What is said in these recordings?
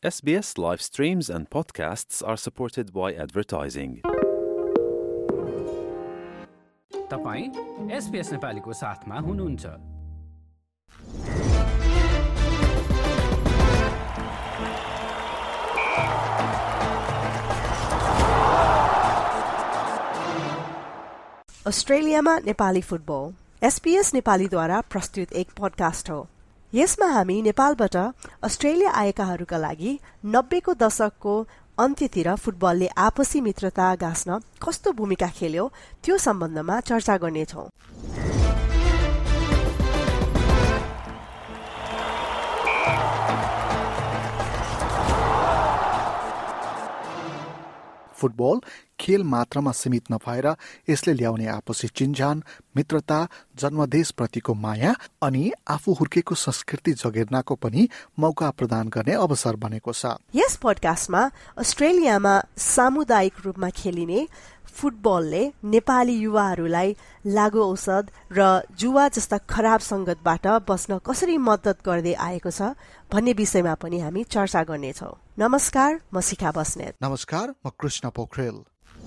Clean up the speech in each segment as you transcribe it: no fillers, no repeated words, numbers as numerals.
SBS live streams and podcasts are supported by advertising. तपाईं SBS नेपालीको साथमा हुनुहुन्छ। अस्ट्रेलियामा नेपाली फुटबल SBS नेपालीद्वारा प्रस्तुत एक पोडकास्ट हो। यसमा हामी नेपालबाट अस्ट्रेलिया आएकाहरूका लागि 90 को दशकको अन्त्यतिर फुटबलले आपसी मित्रता गाँस्न कस्तो भूमिका खेल्यो त्यो सम्बन्धमा चर्चा गर्नेछौं। फुटबल खेल मात्रमा सीमित नभएर यसले ल्याउने आपसी चिन्जान, मित्रता, जन्मदेशप्रतिको माया अनि आफू हुर्केको संस्कृति जगेर्नाको पनि मौका प्रदान गर्ने अवसर बनेको छ। यस पोडकास्टमा अस्ट्रेलियामा सामुदायिक रूपमा खेलिने फुटबलले नेपाली युवाहरूलाई लागु औषध र जुवा जस्ता खराब संगतबाट बस्न कसरी मद्दत गर्दै आएको छ भन्ने विषयमा पनि हामी चर्चा गर्नेछौं। नमस्कार, म शिखा बस्नेत। नमस्कार, म कृष्ण पोखरेल।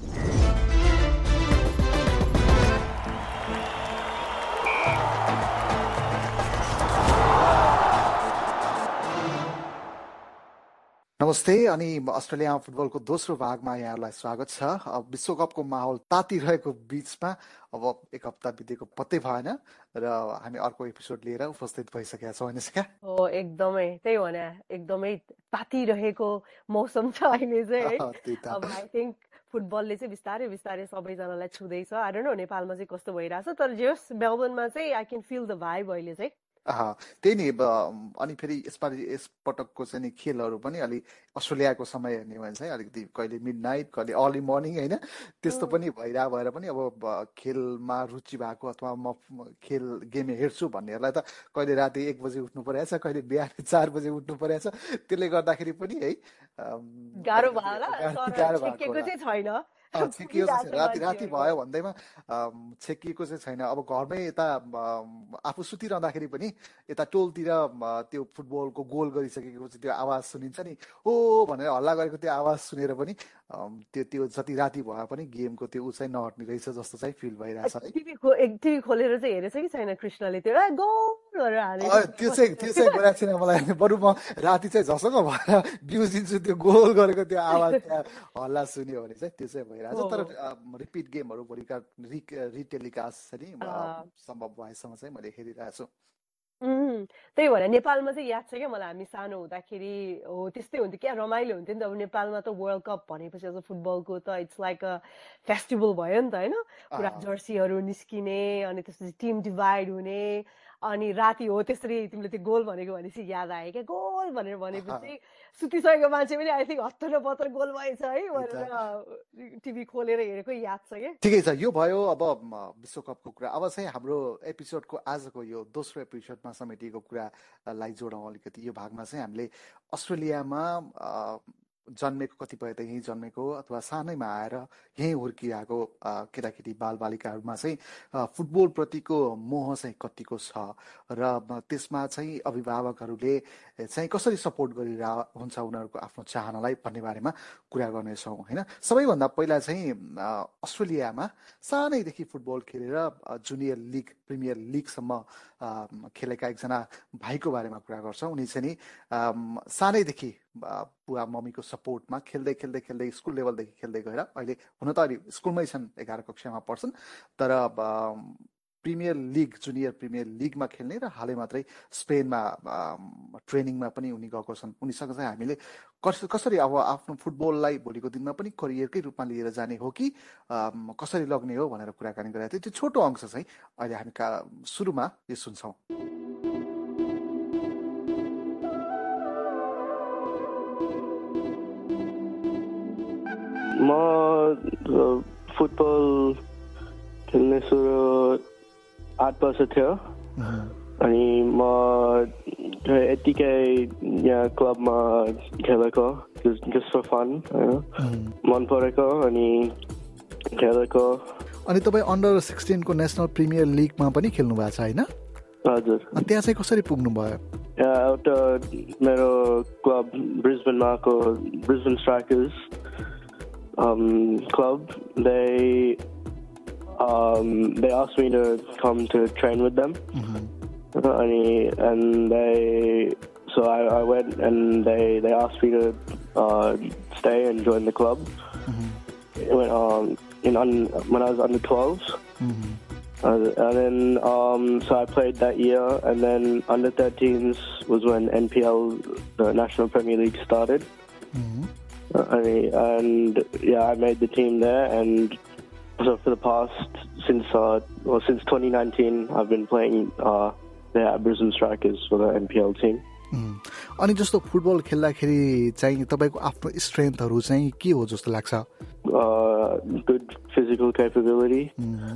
नमस्ते अनि अस्ट्रेलिया फुटबलको दोस्रो भागमा यहाँहरूलाई स्वागत छ। विश्वकपको माहौल तातिरहेको बीचमा अब एक हप्ता बितेको पत्तै भएन र हामी अर्को एपिसोड लिएर उपस्थित भइसकेका छौँ होइन शिखा? एकदमै त्यही भने एकदमै तातिरहेको मौसम छ अहिले चाहिँ है। अब आई थिंक फुटबलले चाहिँ बिस्तारै बिस्तारै सबैजनालाई छुँदैछ। आई डोन्ट नो नेपालमा चाहिँ कस्तो भइरहेछ, तर जस मेलबर्नमा चाहिँ I can feel the vibe अहिले चाहिँ। त्यही नि। अनि फेरि यस पटकको चाहिँ नि खेलहरू पनि अलि अस्ट्रेलियाको समय हेर्ने हो भने चाहिँ अलिकति कहिले मिड नाइट, कहिले अर्ली मर्निङ होइन, त्यस्तो पनि भएर पनि अब खेलमा रुचि भएको अथवा म गेम हेर्छु भन्नेहरूलाई त कहिले राति 1 बजे उठ्नु परेछ, कहिले बिहान 4 बजे उठ्नु परेछ। त्यसले गर्दाखेरि पनि है गाह्रो भएको छैन। राति भयो भन्दैमा छेकिएको चाहिँ छैन। अब घरमै यता आफू सुतिरहँदाखेरि पनि यता टोलतिर त्यो फुटबलको गोल गरिसकेको चाहिँ त्यो आवाज सुनिन्छ नि, हो भनेर हल्ला गरेको त्यो आवाज सुनेर पनि त्यो जति राति भए पनि गेमको त्यो उचाइ नहट्ने रहेछ जस्तो चाहिँ फिल भइरहेछ है। टिभी खोलेर चाहिँ हेरेछ कि छैन कृष्णले त्यो त्यो चाहिँ गरेको छैन मलाई। बरु म राति चाहिँ झसक्क भएर बिउजिन्छु त्यो गोल गरेको त्यो आवाज हल्ला सुन्यो भने चाहिँ त्यो चाहिँ भइरहेछ। तर रिपिट गेमहरू भोलिका रिटेलिकास्ट चाहिँ सम्भव भएसम्म चाहिँ मैले हेरिरहेको छु। त्यही भएर नेपालमा चाहिँ याद छ क्या मलाई, हामी सानो हुँदाखेरि हो त्यस्तै हुन्थ्यो क्या, रमाइलो हुन्थ्यो नि त। अब नेपालमा त वर्ल्ड कप भनेपछि अब फुटबलको त इट्स लाइक अ फेस्टिभल भयो नि त होइन। पुरा जर्सीहरू निस्किने अनि त्यसपछि टिम डिभाइड हुने अनि राति हो त्यसरी तिमीले त्यो गोल भनेको भनेपछि याद आयो क्या। गोल भनेर भनेपछि सुतिसकेको मान्छे पनि आई थिंक हत्तर पत्तर गोल भएछ है भनेर टिभी खोलेर हेरेको याद छ क्या। ठिकै छ, यो भयो अब विश्वकपको कुरा। अब चाहिँ हाम्रो एपिसोडको आजको यो दोस्रो एपिसोडमा समेटिएको कुरालाई जोडौँ अलिकति। यो भागमा चाहिँ हामीले अस्ट्रेलियामा जन्मेको, कतिपय त यहीँ जन्मेको अथवा सानैमा आएर यहीँ हुर्किरहेको केटाकेटी बालबालिकाहरूमा चाहिँ फुटबल प्रतिको मोह चाहिँ कतिको छ र त्यसमा चाहिँ अभिभावकहरूले चाहिँ कसरी सपोर्ट गरिरहेको हुन्छ उनीहरूको आफ्नो चाहनालाई भन्ने बारेमा कुरा गर्नेछौँ होइन। सबैभन्दा पहिला चाहिँ अस्ट्रेलियामा सानैदेखि फुटबल खेलेर जुनियर लिग, प्रिमियर लिगसम्म खेलेका एकजना भाइको बारेमा कुरा गर्छौँ। उनी चाहिँ नि सानैदेखि बुवा मम्मीको सपोर्टमा खेल्दै स्कुल लेभलदेखि खेल्दै गएर अहिले हुन त अहिले स्कुलमै छन्, 11 कक्षामा पढ्छन्, तर प्रिमियर लिग, जुनियर प्रिमियर लिगमा खेल्ने र हालै मात्रै स्पेनमा ट्रेनिङमा पनि उनी गएको छन्। उनीसँग चाहिँ हामीले कसरी अब आफ्नो फुटबललाई भोलिको दिनमा पनि करियरकै रूपमा लिएर जाने हो कि कसरी लग्ने हो भनेर कुराकानी गरेका थियौँ। त्यो छोटो अंश चाहिँ अहिले हामी सुरुमा यो सुन्छौँ। म फुटबल खेल्ने सुरु 8 वर्ष थियो अनि म यतिकै यहाँ क्लबमा खेलेको just for fun, मन परेको अनि खेलेको। अनि तपाईँ अन्डर 16 को नेसनल प्रिमियर लिगमा पनि खेल्नु भएको छ होइन? हजुर। अनि त्यहाँ चाहिँ कसरी पुग्नु भयो? एउटा मेरो क्लब ब्रिस्बेनमा को Brisbane Strikers club, they asked me to come to train with them. So I went, and they asked me to stay and join the club. When I was under 12s. And then so I played that year, and then under 13s was when NPL, the National Premier League, started. And I made the team there, and so for the past since 2019 I've been playing there at Brisbane Strikers for the NPL team. अनि जस्तो football खेल्दाखेरि चाहिँ तपाईको आफ्नो स्ट्रेन्थहरु चाहिँ के हो जस्तो लाग्छ? Good physical capability.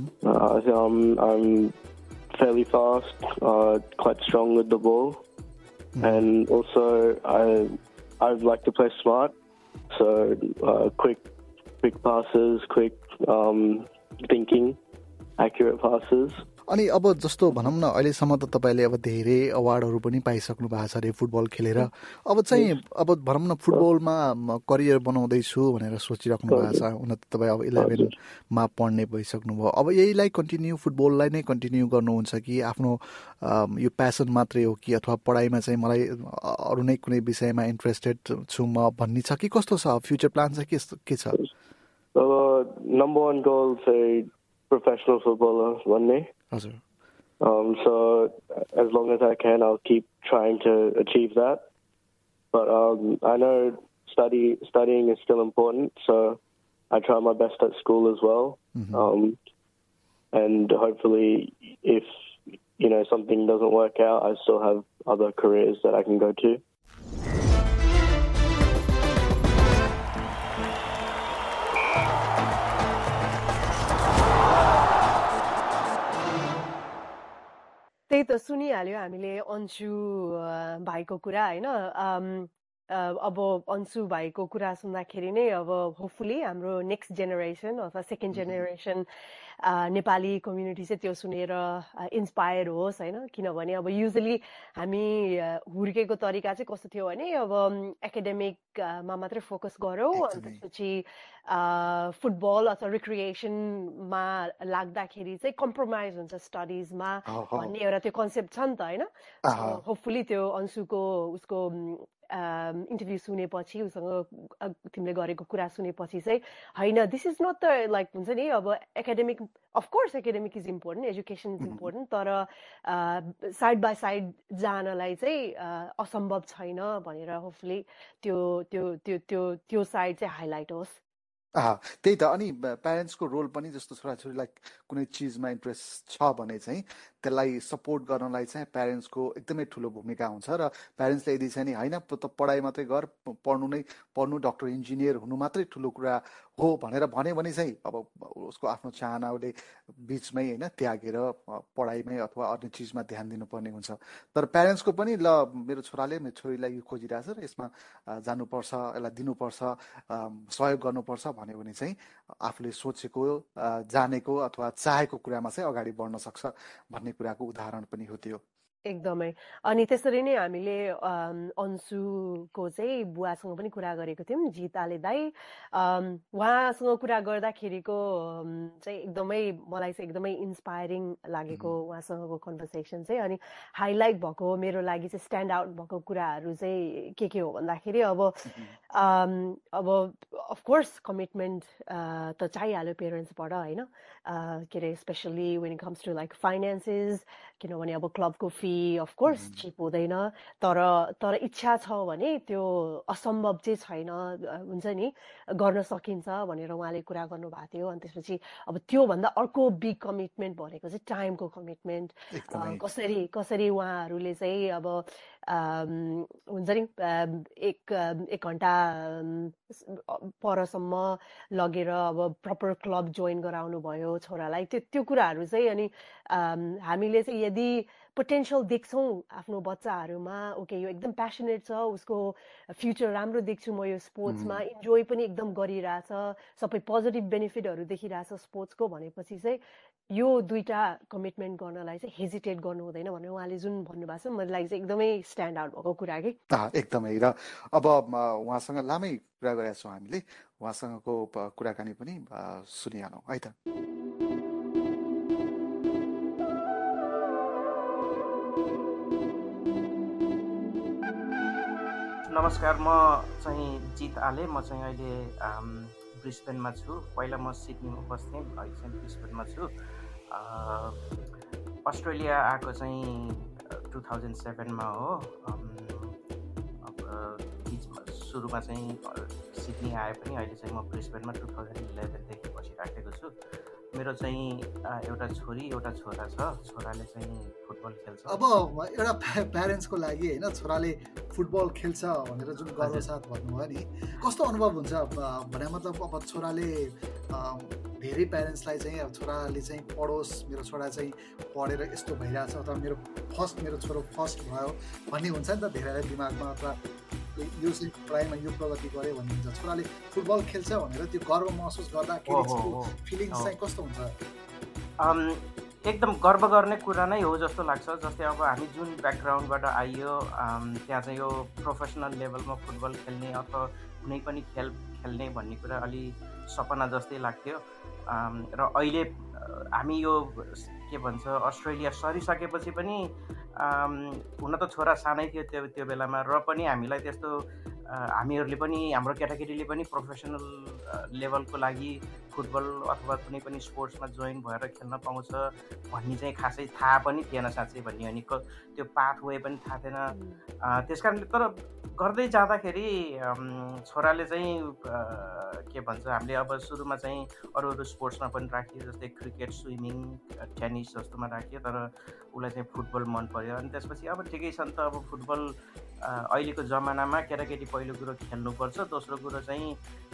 I'm fairly fast, quite strong with the ball, and also I like to play smart. So quick passes, quick thinking, accurate passes. अनि अब जस्तो भनौं न अहिलेसम्म त तपाईले अब धेरै अवार्डहरु पनि पाइसक्नु भएको छ रे फुटबल खेलेर। अब चाहिँ अब भनौं न फुटबलमा करियर बनाउँदै छु भनेर सोचिराख्नु भएको छ। उन त तपाई अब 11 मा पढ्ने भइसक्नु भयो। अब यहीलाई कन्टिन्यू फुटबललाई नै कन्टिन्यू गर्नुहुन्छ कि आफ्नो यो प्यासन मात्रै हो कि अथवा पढाइमा चाहिँ मलाई अरु नै कुनै विषयमा इन्ट्रेस्टेड छु म भन्ने छ कि कस्तो छ फ्युचर प्लान चाहिँ के छ? Number one goal is professional footballer one day. So as long as I can, I'll keep trying to achieve that. But I know studying is still important, so I try my best at school as well. And hopefully, if something doesn't work out, I still have other careers that I can go to. त्यही त सुनिहाल्यो हामीले अन्शु भाइको कुरा हैन। अब अन्शु भाइको कुरा सुन्दाखेरि नै अब होपफुली हाम्रो नेक्स्ट जेनेरेसन अथवा सेकेन्ड जेनेरेसन नेपाली कम्युनिटी चाहिँ त्यो सुनेर इन्स्पायर होस् हैन। किनभने अब युजुअली हामी हुर्केको तरिका चाहिँ कस्तो थियो भने अब एकाडेमिकमा मात्रै फोकस गरौँ अनि त्यसपछि फुटबल अथवा रिक्रिएसनमा लाग्दाखेरि चाहिँ कम्प्रोमाइज हुन्छ स्टडिजमा भन्ने एउटा त्यो कन्सेप्ट छ नि त हैन। होपफुली त्यो अन्शुको उसको इन्टरभ्यू सुनेपछि उसँग तिमीले गरेको कुरा सुनेपछि चाहिँ हैन this is not the like हुन्छ नि अब academic of course academic is important education is important तर साइड बाई साइड जानलाई चाहिँ असम्भव छैन भनेर होपफुली त्यो साइड चाहिँ हाइलाइट होस्। त्यही त। अनि प्यारेन्ट्सको रोल पनि जस्तो छोराछोरीलाई कुनै चिजमा इन्ट्रेस्ट छ भने चाहिँ त्यसलाई सपोर्ट गर्नलाई चाहिँ प्यारेन्ट्सको एकदमै ठुलो भूमिका हुन्छ। र प्यारेन्ट्सले यदि चाहिँ नि हैन त पढाइ मात्रै गर, पढ्नु डक्टर इन्जिनियर हुनु मात्रै ठुलो कुरा हो भनेर भन्यो भने चाहिँ अब उसको आफ्नो चाहनाले बीचमै हैन त्यागेर पढाइमै अथवा अन्य चिजमा ध्यान दिनुपर्ने हुन्छ। तर प्यारेन्ट्सको पनि ल मेरो छोराले मेरो छोरीलाई यो खोजिरहेछ र यसमा जानुपर्छ, यसलाई दिनुपर्छ, सहयोग गर्नुपर्छ भन्यो भने चाहिँ आफूले सोचेको जानेको अथवा चाहेको कुरामा चाहिँ अगाडि बढ्न सक्छ भन्ने कुराको उदाहरण पनि हो त्यो। एकदमै। अनि त्यसरी नै हामीले अन्शुको चाहिँ बुवासँग पनि कुरा गरेको थियौँ, जिताले दाई। उहाँसँग कुरा गर्दाखेरिको चाहिँ एकदमै मलाई चाहिँ एकदमै इन्स्पायरिङ लागेको उहाँसँगको कन्भर्सेसन चाहिँ। अनि हाइलाइट भएको मेरो लागि चाहिँ स्ट्यान्ड आउट भएको कुराहरू चाहिँ के हो भन्दाखेरि अब अफकोर्स कमिटमेन्ट त चाहिहाल्यो पेरेन्ट्सबाट होइन। के अरे especially when it comes to like finances, किनभने अब क्लबको फी अफ कोर्स चिप हुँदैन। तर इच्छा छ भने त्यो असम्भव चाहिँ छैन, हुन्छ नि, गर्न सकिन्छ भनेर उहाँले कुरा गर्नुभएको थियो। अनि त्यसपछि अब त्योभन्दा अर्को बिग कमिटमेन्ट भनेको चाहिँ टाइमको कमिटमेन्ट। कसरी उहाँहरूले चाहिँ अब हुन्छ नि एक घन्टा परसम्म लगेर अब प्रपर क्लब जोइन गराउनु भयो छोरालाई, त्यो कुराहरू चाहिँ। अनि हामीले चाहिँ यदि पोटेन्सियल देख्छौँ आफ्नो बच्चाहरूमा ओके यो एकदम प्यासनेट छ उसको फ्युचर राम्रो देख्छु म यो स्पोर्ट्समा इन्जोय पनि एकदम गरिरहेछ सबै पोजिटिभ बेनिफिटहरू देखिरहेछ स्पोर्ट्सको भनेपछि चाहिँ यो दुईटा कमिटमेन्ट गर्नलाई चाहिँ हेजिटेट गर्नु हुँदैन भनेर उहाँले जुन भन्नुभएको छ मलाई चाहिँ एकदमै स्ट्यान्ड आउट भएको कुरा कि एकदमै र अब उहाँसँग लामै कुरा गरेका छौँ हामीले उहाँसँगको कुराकानी पनि सुनिहालौँ है त। नमस्कार, म चाहिँ जित आले, म चाहिँ अहिले ब्रिस्बेनमा छु। पहिला म सिडनीमा बस्थेँ, अहिले चाहिँ ब्रिस्बेनमा छु। अस्ट्रेलिया आएको चाहिँ 2007मा हो। सुरुमा चाहिँ सिडनी आए पनि अहिले चाहिँ म ब्रिस्बेनमा 2011देखि बसिराखेको छु। मेरो चाहिँ एउटा छोरी एउटा छोरा छ। छोराले चाहिँ फुटबल खेल्छ। अब एउटा प्यारेन्ट्सको लागि होइन छोराले फुटबल खेल्छ भनेर जुन गर्व साथ भन्नुभयो नि कस्तो अनुभव हुन्छ भने मतलब अब छोराले धेरै प्यारेन्ट्सलाई चाहिँ अब छोराले चाहिँ पढोस् मेरो छोरा चाहिँ पढेर यस्तो भइरहेछ अथवा मेरो छोरो फर्स्ट भयो भन्ने हुन्छ नि त धेरैलाई दिमागमा अथवा यो चाहिँ पढाइमा यो प्रगति गऱ्यो भन्ने हुन्छ। छोराले फुटबल खेल्छ भनेर त्यो गर्व महसुस गर्दाखेरि फिलिङ्स चाहिँ कस्तो हुन्छ? एकदम गर्व गर्ने कुरा नै हो जस्तो लाग्छ। जस्तै अब हामी जुन ब्याकग्राउन्डबाट आइयो त्यहाँ चाहिँ यो प्रोफेसनल लेभलमा फुटबल खेल्ने अथवा कुनै पनि खेल खेल्ने भन्ने कुरा अलि सपना जस्तै लाग्थ्यो। र अहिले हामी यो के भन्छ अस्ट्रेलिया सरिसकेपछि पनि हुन त छोरा सानै थियो त्यो बेलामा र पनि हामीलाई त्यस्तो हामीहरूले पनि हाम्रो केटाकेटीले पनि प्रोफेसनल लेभलको लागि फुटबल अथवा कुनै पनि स्पोर्ट्समा जोइन भएर खेल्न पाउँछ भन्ने चाहिँ खासै थाहा पनि थिएन साँच्चै भन्ने अनि त्यो पाथवे पनि थाहा थिएन। त्यस कारणले तर गर्दै जाँदाखेरि छोराले चाहिँ के भन्छ हामीले अब सुरुमा चाहिँ अरू स्पोर्ट्समा पनि राखियो जस्तै क्रिकेट स्विमिङ टेनिस जस्तोमा राखियो तर उसलाई चाहिँ फुटबल मन पर्यो। अनि त्यसपछि अब ठिकै छ नि त अब फुटबल अहिलेको जमानामा केटाकेटी पहिलो कुरो खेल्नुपर्छ, दोस्रो कुरो चाहिँ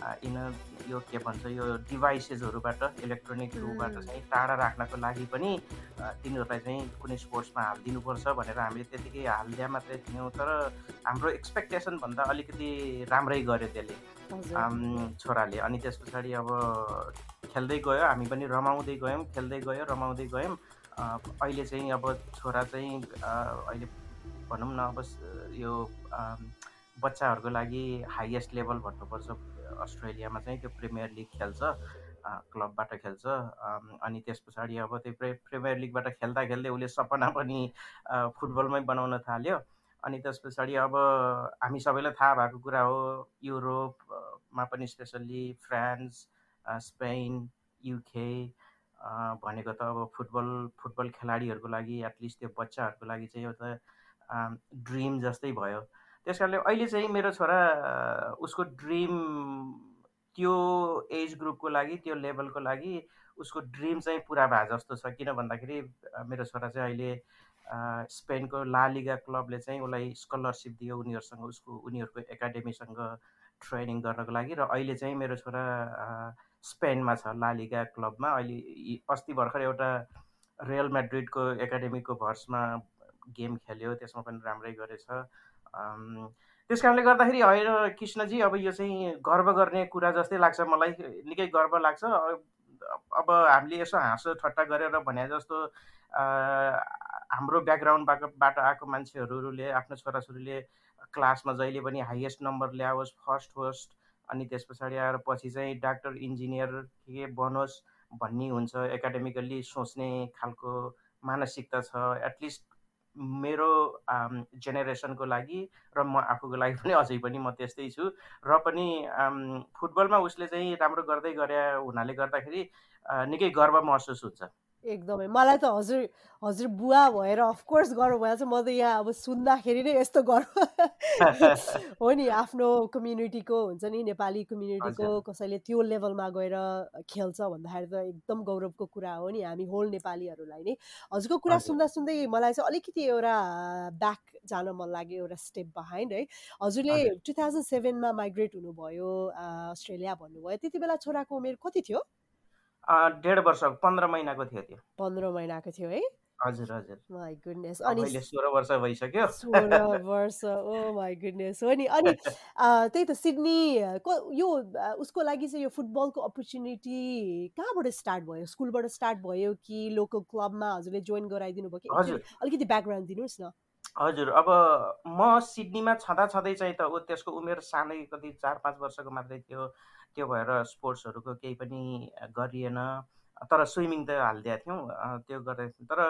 यो के भन्छ यो डिभाइसेसहरूबाट इलेक्ट्रोनिकहरूबाट चाहिँ टाढा राख्नको लागि पनि तिनीहरूलाई चाहिँ कुनै स्पोर्ट्समा हालिदिनुपर्छ भनेर हामीले त्यतिकै हालिदिया मात्रै थियौँ। तर हाम्रो एक्सपेक्टेसनभन्दा अलिकति राम्रै गर्यो त्यसले छोराले। अनि त्यस पछाडि अब खेल्दै गयो, हामी पनि रमाउँदै गयौँ, खेल्दै गयो रमाउँदै गयौँ। अहिले चाहिँ अब छोरा चाहिँ अहिले भनौँ न अब यो बच्चाहरूको लागि हाइएस्ट लेभल भन्नुपर्छ अस्ट्रेलियामा चाहिँ त्यो प्रिमियर लिग खेल्छ, क्लबबाट खेल्छ। अनि त्यस पछाडि अब त्यो प्रिमियर लिगबाट खेल्दा खेल्दै उसले सपना पनि फुटबलमै बनाउन थाल्यो। अनि त्यस पछाडि अब हामी सबैलाई थाहा भएको कुरा हो युरोपमा पनि स्पेसल्ली फ्रान्स, स्पेन, युके भनेको त अब फुटबल खेलाडीहरूको लागि एटलिस्ट त्यो बच्चाहरूको लागि चाहिँ एउटा ड्रिम जस्तै भयो। त्यस कारणले अहिले चाहिँ मेरो छोरा उसको ड्रिम त्यो एज ग्रुपको लागि त्यो लेभलको लागि उसको ड्रिम चाहिँ पुरा भए जस्तो छ। किन भन्दाखेरि मेरो छोरा चाहिँ अहिले स्पेनको ला लिगा क्लबले चाहिँ उसलाई स्कलरसिप दियो उनीहरूको एकाडेमीसँग ट्रेनिङ गर्नको लागि र अहिले चाहिँ मेरो छोरा स्पेनमा छ ला लिगा क्लबमा। अहिले अस्ति भर्खर एउटा रियल म्याड्रिडको एकाडेमीको भर्समा गेम खेल्यो, त्यसमा पनि राम्रै गरेछ। त्यस कारणले गर्दाखेरि होइन कृष्णजी अब यो चाहिँ गर्व गर्ने कुरा जस्तै लाग्छ मलाई, निकै गर्व लाग्छ। अब हामीले यसो हाँसो ठट्टा गरेर भने जस्तो हाम्रो ब्याकग्राउन्डबाट आएको मान्छेहरूले आफ्नो छोराछोरीले क्लासमा जहिले पनि हाइएस्ट नम्बर ल्याओस्, फर्स्ट होस्, अनि त्यस पछाडि आएर पछि चाहिँ डाक्टर इन्जिनियर के बनोस् भन्ने हुन्छ, एकाडेमिकल्ली सोच्ने खालको मानसिकता छ। एटलिस्ट मेरो जेनेरेसनको लागि र म आफूको लागि पनि अझै पनि म त्यस्तै छु। र पनि फुटबलमा उसले चाहिँ राम्रो गर्दै गरे हुनाले गर्दाखेरि निकै गर्व महसुस हुन्छ। एकदमै मलाई त हजुर बुवा भएर अफकोर्स गर्व भइहाल्छ। म त यहाँ अब सुन्दाखेरि नै यस्तो गर्व हो नि आफ्नो कम्युनिटीको हुन्छ नि नेपाली कम्युनिटीको कसैले त्यो लेभलमा गएर खेल्छ भन्दाखेरि त एकदम गौरवको कुरा हो नि हामी होल नेपालीहरूलाई नै। हजुरको कुरा सुन्दै मलाई चाहिँ अलिकति एउटा ब्याक जान मन लाग्यो, एउटा स्टेप बिहाइन्ड है। हजुरले 2007मा माइग्रेट हुनुभयो अस्ट्रेलिया भन्नुभयो, त्यति बेला छोराको उमेर कति थियो? 1.5 वर्ष 15 महिनाको थियो त्यो। 15 महिनाको थियो है। हजुर हजुर माई गुडनेस अब अनि अहिले 16 वर्ष भइसक्यो 16 वर्ष ओ माई गुडनेस हो नि अनि त्यही त सिडनी यो उसको लागि चाहिँ यो फुटबलको अपर्च्युनिटी कहाँबाट स्टार्ट भयो स्कुलबाट स्टार्ट भयो कि लोकल क्लबमा हजुरले जोइन गराइदिनु भयो कि हजुर अलिकति ब्याकग्राउन्ड दिनुहोस् न हजुर अब म सिडनीमा छँदै चाहिँ त त्यसको उमेर सानै कति 4-5 वर्षको मात्रै थियो त्यो भएर स्पोर्ट्सहरूको केही पनि गरिएन तर स्विमिङ त हालिदिएका थियौँ त्यो गरेर तर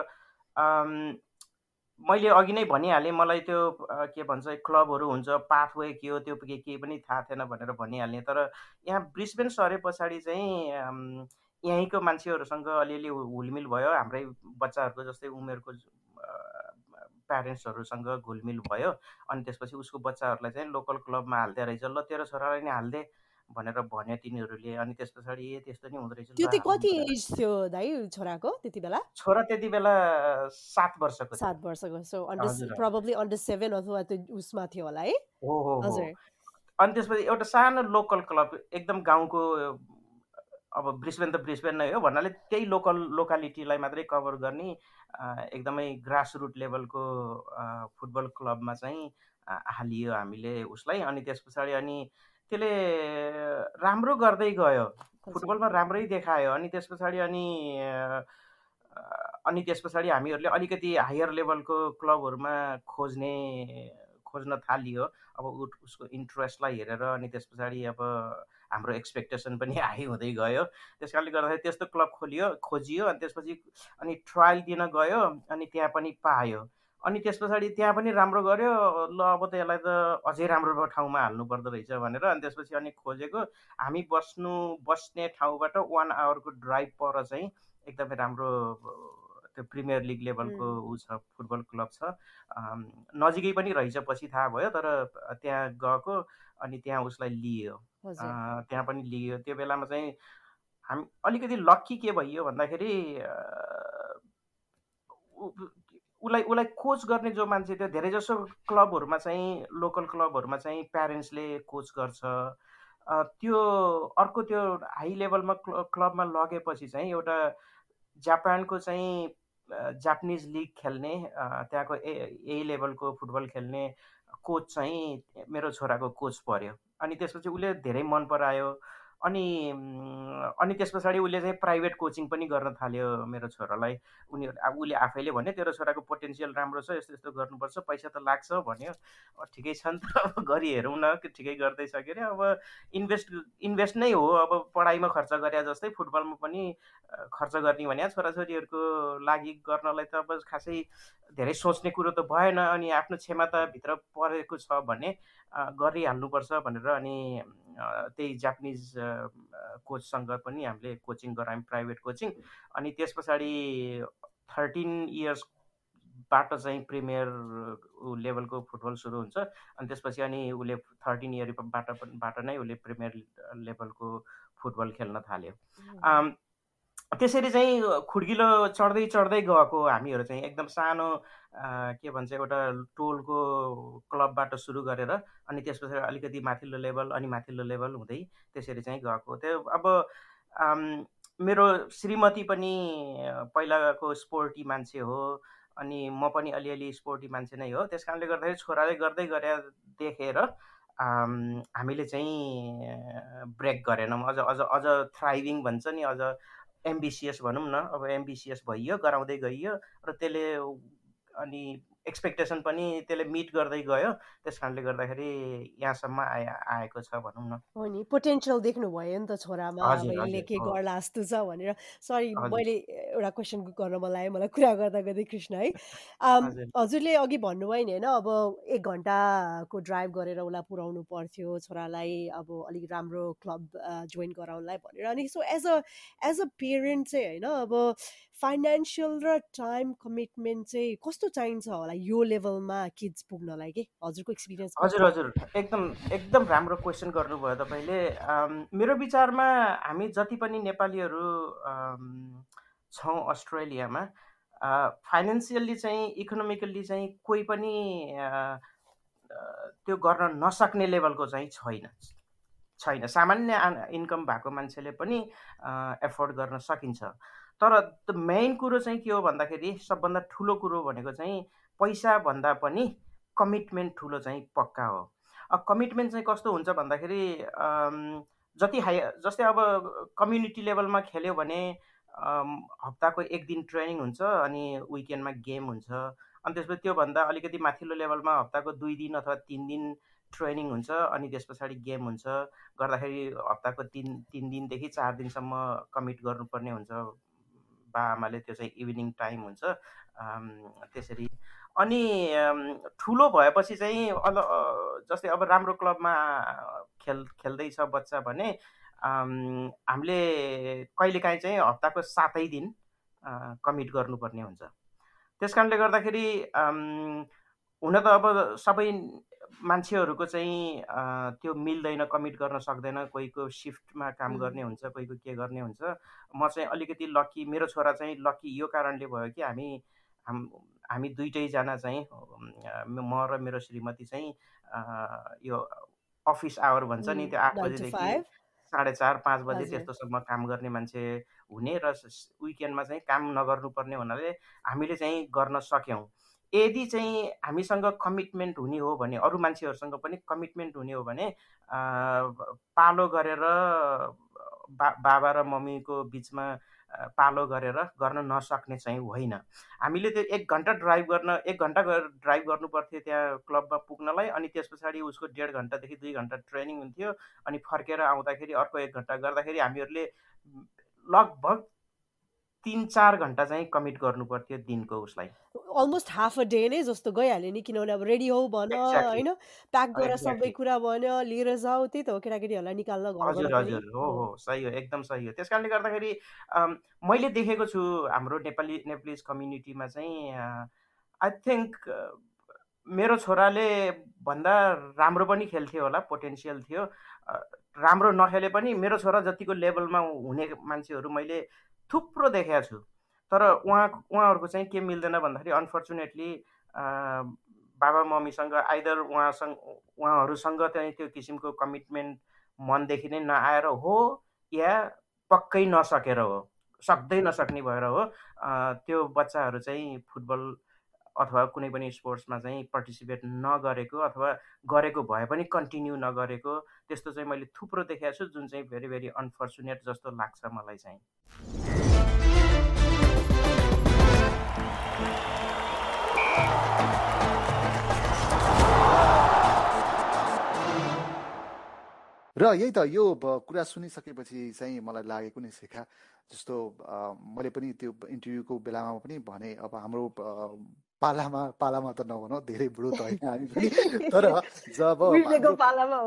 मैले अघि नै भनिहालेँ मलाई त्यो के भन्छ क्लबहरू हुन्छ पाथवे के हो त्यो केही पनि थाहा थिएन भनेर भनिहालेँ तर यहाँ ब्रिस्बेन सरे पछाडि चाहिँ यहीँको मान्छेहरूसँग अलिअलि हुलमिल भयो हाम्रै बच्चाहरूको जस्तै उमेरको प्यारेन्ट्सहरूसँग घुलमिल भयो अनि त्यसपछि उसको बच्चाहरूलाई चाहिँ लोकल क्लबमा हाल्दै रहेछ ल तेरो छोरालाई नै हालिदे भनेर भन्यो तिनीहरूले अनि त्यस पछाडि त्यस्तो नि हुँदो रहेछ त्यो चाहिँ कति एज थियो दाइ छोराको त्यति बेला छोरा त्यति बेला 7 वर्षको 7 वर्षको सो प्रोबब्ली अन्डर 7 अथवा त्यो उसमा थियो होला है हो हजुर अनि त्यसपछि एउटा सानो लोकल क्लब एकदम गाउँको अब ब्रिस्बेन त ब्रिस्बेन नै हो भन्नाले त्यही लोकालिटीलाई मात्रै कभर गर्ने एकदमै ग्रास रुट लेभलको फुटबल क्लबमा चाहिँ हालियो हामीले उसलाई अनि त्यस पछाडि अनि त्यसले राम्रो गर्दै गयो फुटबलमा राम्रै देखायो अनि त्यस पछाडि अनि त्यस पछाडि हामीहरूले अलिकति हायर लेभलको क्लबहरूमा खोज्न थालियो अब उसको इन्ट्रेस्टलाई हेरेर अनि त्यस पछाडि अब हाम्रो एक्सपेक्टेसन पनि हाई हुँदै गयो त्यस कारणले गर्दाखेरि त्यस्तो क्लब खोजियो अनि त्यसपछि अनि ट्रायल दिन गयो अनि त्यहाँ पनि पायो अनि त्यस पछाडि त्यहाँ पनि राम्रो गर्यो ल अब त यसलाई त अझै राम्रो ठाउँमा हाल्नु पर्दो रहेछ भनेर अनि त्यसपछि अनि खोजेको हामी बस्ने ठाउँबाट 1 आवरको ड्राइभ पर चाहिँ एकदमै राम्रो त्यो प्रिमियर लिग लेभलको ऊ छ फुटबल क्लब छ नजिकै पनि रहेछ पछि थाहा भयो तर त्यहाँ गएको अनि त्यहाँ उसलाई लियो त्यहाँ पनि लियो त्यो बेलामा चाहिँ हामी अलिकति लक्की के भइयो भन्दाखेरि उसलाई कोच गर्ने जो मान्छे थियो धेरै जसो क्लबहरूमा चाहिँ लोकल क्लबहरूमा चाहिँ प्यारेन्ट्सले कोच गर्छ त्यो अर्को त्यो हाई लेभलमा क्लबमा लगेपछि चाहिँ एउटा जापानको चाहिँ जापानिज लिग खेल्ने त्यहाँको ए लेभलको फुटबल खेल्ने कोच चाहिँ मेरो छोराको कोच पर्यो अनि त्यसपछि उसले धेरै मन परायो अनि त्यस पछाडि उसले चाहिँ प्राइभेट कोचिङ पनि गर्न थाल्यो मेरो छोरालाई उसले आफैले भन्यो तेरो छोराको पोटेन्सियल राम्रो छ यस्तो यस्तो गर्नुपर्छ पैसा त लाग्छ भन्यो ठिकै छ नि त अब गरी हेरौँ न ठिकै गर्दैछ के अरे अब इन्भेस्ट नै हो अब पढाइमा खर्च गरे जस्तै फुटबलमा पनि खर्च गर्ने भने छोराछोरीहरूको लागि गर्नलाई त अब खासै धेरै सोच्ने कुरो त भएन अनि आफ्नो क्षमताभित्र परेको छ भने गरिहाल्नुपर्छ भनेर अनि त्यही जापानिज कोचसँग पनि हामीले कोचिङ गरायौँ प्राइभेट कोचिङ अनि त्यस पछाडि 13 इयर्सबाट चाहिँ प्रिमियर लेभलको फुटबल सुरु हुन्छ अनि त्यसपछि अनि उसले 13 इयरबाट नै उसले प्रिमियर लेभलको फुटबल खेल्न थाल्यो त्यसरी चाहिँ खुड्किलो चढ्दै गएको हामीहरू चाहिँ एकदम सानो के भन्छ एउटा टोलको क्लबबाट सुरु गरेर अनि त्यसपछि अलिकति माथिल्लो लेभल हुँदै त्यसरी चाहिँ गएको त्यो अब मेरो श्रीमती पनि पहिलाको स्पोर्टी मान्छे हो अनि म पनि अलिअलि स्पोर्टी मान्छे नै हो त्यस कारणले गर्दाखेरि छोराले गर्दै गरे देखेर हामीले चाहिँ ब्रेक गरेनौँ अझ थ्राइभिङ भन्छ नि अझ एम्बिसियस भनौँ न अब एम्बिसियस भइयो गराउँदै गइयो र त्यसले अनि एक्सपेक्टेसन पनि त्यसले मिट गर्दै गयो त्यस कारणले गर्दाखेरि यहाँसम्म आएको छ भनौँ न हो नि पोटेन्सियल देख्नु भयो नि त छोरामा यसले के गर्ला जस्तो छ भनेर सरी मैले एउटा क्वेसन गर्न मन लाग्यो मलाई कुरा गर्दा गर्दै कृष्ण है हजुरले अघि भन्नुभयो नि होइन अब 1 घन्टाको ड्राइभ गरेर उसलाई पुऱ्याउनु पर्थ्यो छोरालाई अब अलिक राम्रो क्लब जोइन गराउनलाई भनेर अनि सो एज अ पेरेन्ट चाहिँ होइन अब फाइनेन्सियल र टाइम कमिटमेन्ट चाहिँ कस्तो चाहिन्छ होला यो लेभलमा किड्स पुग्नलाई के हजुरको एक्सपिरियन्स हजुर एकदम राम्रो क्वेसन गर्नुभयो तपाईँले मेरो विचारमा हामी जति पनि नेपालीहरू छौँ अस्ट्रेलियामा फाइनेन्सियल्ली चाहिँ इकोनोमिकल्ली चाहिँ कोही पनि त्यो गर्न नसक्ने लेभलको चाहिँ छैन सामान्य इन्कम भएको मान्छेले पनि एफोर्ड गर्न सकिन्छ तर मेन कुरो चाहिँ के हो भन्दाखेरि सबभन्दा ठुलो कुरो भनेको चाहिँ पैसा भन्दा पनि कमिटमेन्ट ठुलो चाहिँ पक्का हो। कमिटमेन्ट चाहिँ कस्तो हुन्छ भन्दाखेरि जति हाई जस्तै अब कम्युनिटी लेभलमा खेल्यो भने हप्ताको 1 दिन ट्रेनिङ हुन्छ अनि विकेन्डमा गेम हुन्छ। अनि त्यसपछि त्योभन्दा अलिकति माथिल्लो लेभलमा हप्ताको 2 दिन अथवा 3 दिन ट्रेनिङ हुन्छ अनि त्यस पछाडि गेम हुन्छ। गर्दाखेरि हप्ताको 3 दिनदेखि 4 दिनसम्म कमिट गर्नुपर्ने हुन्छ। बाआमाले त्यो चाहिँ इभिनिङ टाइम हुन्छ त्यसरी। अनि ठुलो भएपछि चाहिँ जस्तै अब राम्रो क्लबमा खेल्दैछ बच्चा भने हामीले कहिलेकाहीँ चाहिँ हप्ताको 7 दिन कमिट गर्नुपर्ने हुन्छ। त्यस कारणले गर्दाखेरि हुन त अब सबै मान्छेहरूको चाहिँ त्यो मिल्दैन, कमिट गर्न सक्दैन। कोहीको सिफ्टमा काम गर्ने हुन्छ, कोहीको के गर्ने हुन्छ। म चाहिँ अलिकति लकी, मेरो छोरा चाहिँ लकी यो कारणले भयो कि हामी दुइटैजना चाहिँ म र मेरो श्रीमती चाहिँ यो अफिस आवर भन्छ नि त्यो 8 बजेदेखि 4:30-5 बजे त्यस्तोसम्म काम गर्ने मान्छे हुने र विकेन्डमा चाहिँ काम नगर्नुपर्ने हुनाले हामीले चाहिँ गर्न सक्यौँ। यदि चाहिँ हामीसँग कमिटमेन्ट हुने हो भने, अरू मान्छेहरूसँग पनि कमिटमेन्ट हुने हो भने पालो गरेर बाबा र मम्मीको बिचमा पालो गरेर गर्न नसक्ने चाहिँ होइन। हामीले त्यो 1 घन्टा ड्राइभ गर्नु पर्थ्यो त्यहाँ क्लबमा पुग्नलाई। अनि त्यस पछाडि उसको 1.5 घन्टादेखि 2 घन्टा ट्रेनिङ हुन्थ्यो। अनि फर्केर आउँदाखेरि अर्को 1 घन्टा गर्दाखेरि हामीहरूले लगभग 3-4 घन्टा चाहिँ कमिट गर्नु पर्थ्यो दिनको उसलाई। अलमोस्ट हाफ अ डे नै जस्तो गइहाल्यो नि, किनभने अब रेडी हो भन होइन, प्याक गरेर सबै कुरा भन्यो, लिएर जाऊ, त्यही त हो केटाकेटीहरूलाई निकाल्न घरबाट। हजुर हो सही हो, एकदम सही हो। त्यस कारणले गर्दाखेरि मैले देखेको छु हाम्रो नेपालीज कम्युनिटीमा चाहिँ आई थिङ्क मेरो छोराले भन्दा राम्रो पनि खेल्थ्यो होला, पोटेन्सियल थियो। राम्रो नखेले पनि मेरो छोरा जतिको लेभलमा हुने मान्छेहरू मैले थुप्रो देखेको छु। तर उहाँहरूको चाहिँ के मिल्दैन भन्दाखेरि अनफर्चुनेटली बाबा मम्मीसँग आइदर उहाँहरूसँग चाहिँ त्यो किसिमको कमिटमेन्ट मनदेखि नै नआएर हो या पक्कै नसकेर हो, सक्दै नसक्ने भएर हो त्यो बच्चाहरू चाहिँ फुटबल अथवा कुनै पनि स्पोर्ट्समा चाहिँ पार्टिसिपेट नगरेको अथवा गरेको भए पनि कन्टिन्यू नगरेको, त्यस्तो चाहिँ मैले थुप्रो देखेको छु, जुन चाहिँ भेरी भेरी अनफर्चुनेट जस्तो लाग्छ मलाई चाहिँ। र यही त यो कुरा सुनिसकेपछि चाहिँ मलाई लागेको नि शिखा, जस्तो मैले पनि त्यो इन्टरभ्यूको बेलामा पनि भने, अब हाम्रो पालामा त नभनौँ, धेरै बुढो त होइन हामी पनि, तर जब उहिलेको पालामा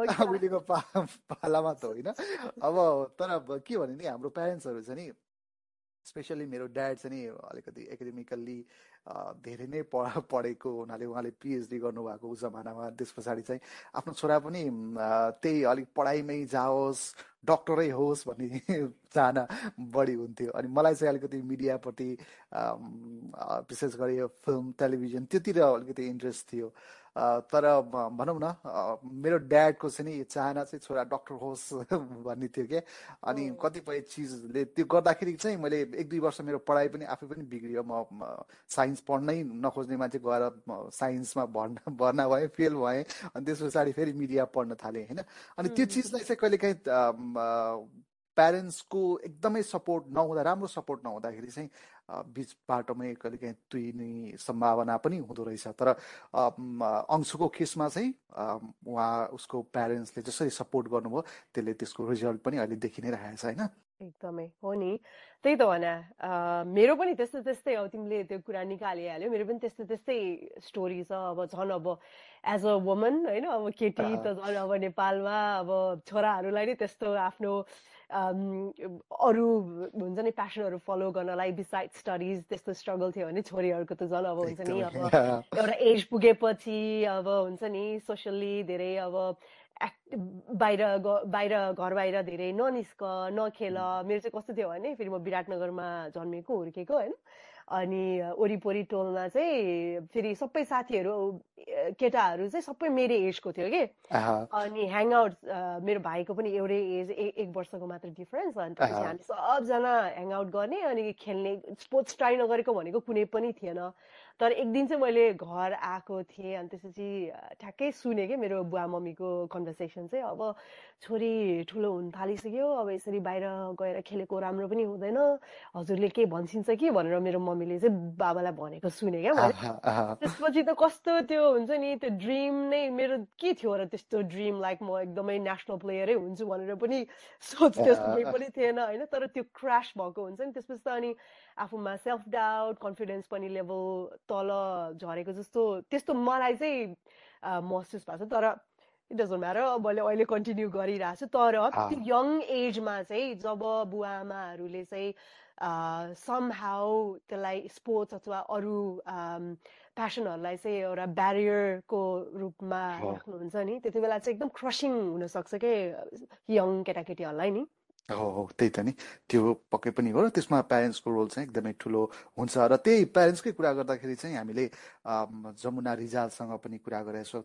त होइन। अब तर के भने नि हाम्रो प्यारेन्ट्सहरू चाहिँ नि, स्पेसली मेरो ड्याड चाहिँ नि अलिकति एकाडेमिकल्ली धेरै नै पढेको हुनाले उहाँले पिएचडी गर्नुभएको जमानामा त्यस पछाडि चाहिँ आफ्नो छोरा पनि त्यही अलिक पढाइमै जाओस्, डक्टरै होस् भन्ने चाहना बढी हुन्थ्यो। अनि मलाई चाहिँ अलिकति मिडियाप्रति विशेष गरी यो फिल्म टेलिभिजन त्योतिर अलिकति इन्ट्रेस्ट थियो। तर भनौँ न मेरो ड्याडको चाहिँ नि चाहना चाहिँ छोरा डक्टर होस् भन्ने थियो क्या। अनि कतिपय चिजले त्यो गर्दाखेरि चाहिँ मैले 1-2 वर्ष मेरो पढाइ पनि आफै पनि बिग्रियो। म साइन्स पढ्नै नखोज्ने मान्छे गएर साइन्समा भर्ना भएँ, फेल भएँ। अनि त्यस पछाडि फेरि मिडिया पढ्न थालेँ होइन। अनि त्यो चिजलाई चाहिँ कहिलेकाहीँ प्यारेन्ट्सको एकदमै सपोर्ट नहुँदा, राम्रो सपोर्ट नहुँदाखेरि चाहिँ बिच बाटोमै कहिलेकाहीँ तुइने सम्भावना पनि हुँदो रहेछ। तर अंशुको केसमा चाहिँ उसको प्यारेन्ट्सले जसरी सपोर्ट गर्नुभयो त्यसले त्यसको रिजल्ट पनि अहिले देखि नै रहेको छ होइन। एकदमै हो नि, त्यही त भने मेरो पनि त्यस्तै हो। तिमीले त्यो कुरा निकालिहाल्यो, मेरो पनि त्यस्तै स्टोरी छ। अब झन् अब एज अ वुमन होइन, अब केटी त झन् अब नेपालमा अब छोराहरूलाई नै त्यस्तो आफ्नो अरू हुन्छ नि प्यासनहरू फलो गर्नलाई बिसाइड स्टडिज त्यस्तो स्ट्रगल थियो भने छोरीहरूको त झन् अब हुन्छ नि अब एउटा एज पुगेपछि अब हुन्छ नि सोसियल्ली धेरै अब बाहिर घर बाहिर धेरै ननिस्क नखेल। मेरो चाहिँ कस्तो थियो भने फेरि म विराटनगरमा जन्मेको हुर्केको होइन, अनि वरिपरि टोलमा चाहिँ फेरि सबै साथीहरू केटाहरू चाहिँ सबै मेरो एजको थियो कि अनि ह्याङआउट मेरो भाइको पनि एउटै एज एक वर्षको मात्र डिफरेन्स अनि त्यसपछि हामी सबजना ह्याङआउट गर्ने अनि खेल्ने स्पोर्ट्स ट्राई नगरेको भनेको कुनै पनि थिएन तर एक दिन चाहिँ मैले घर आएको थिएँ अनि त्यसपछि ठ्याक्कै सुने कि मेरो बुवा मम्मीको कन्भर्सेसन चाहिँ अब छोरी ठुलो हुन थालिसक्यो अब यसरी बाहिर गएर खेलेको राम्रो पनि हुँदैन हजुरले के भन्छिन्छ कि भनेर मेरो मम्मीले चाहिँ बाबालाई भनेको सुने क्या मैले त्यसपछि त कस्तो त्यो हुन्छ नि त्यो ड्रिम नै मेरो के थियो र त्यस्तो ड्रिम लाइक म एकदमै नेसनल प्लेयरै हुन्छु भनेर पनि सोच त्यस्तो पनि थिएन होइन तर त्यो क्रास भएको हुन्छ नि त्यसपछि त अनि आफूमा सेल्फ डाउट कन्फिडेन्स पनि लेभल तल झरेको जस्तो त्यस्तो मलाई चाहिँ महसुस भएको छ तर इट डजन्ट म्याटर मैले अहिले कन्टिन्यू गरिरहेको छु तर त्यो यङ एजमा चाहिँ जब बुवा आमाहरूले चाहिँ समहाउ त्यसलाई स्पोर्ट्स अथवा अरू प्यासनहरूलाई चाहिँ एउटा ब्यारियरको रूपमा राख्नुहुन्छ नि त्यति बेला चाहिँ एकदम क्रसिङ हुनसक्छ के यङ केटाकेटीहरूलाई नि हो त्यही त नि त्यो पक्कै पनि हो र त्यसमा प्यारेन्ट्सको रोल चाहिँ एकदमै ठुलो हुन्छ र त्यही प्यारेन्ट्सकै कुरा गर्दाखेरि चाहिँ हामीले जमुना रिजालसँग पनि कुरा गरेका छौँ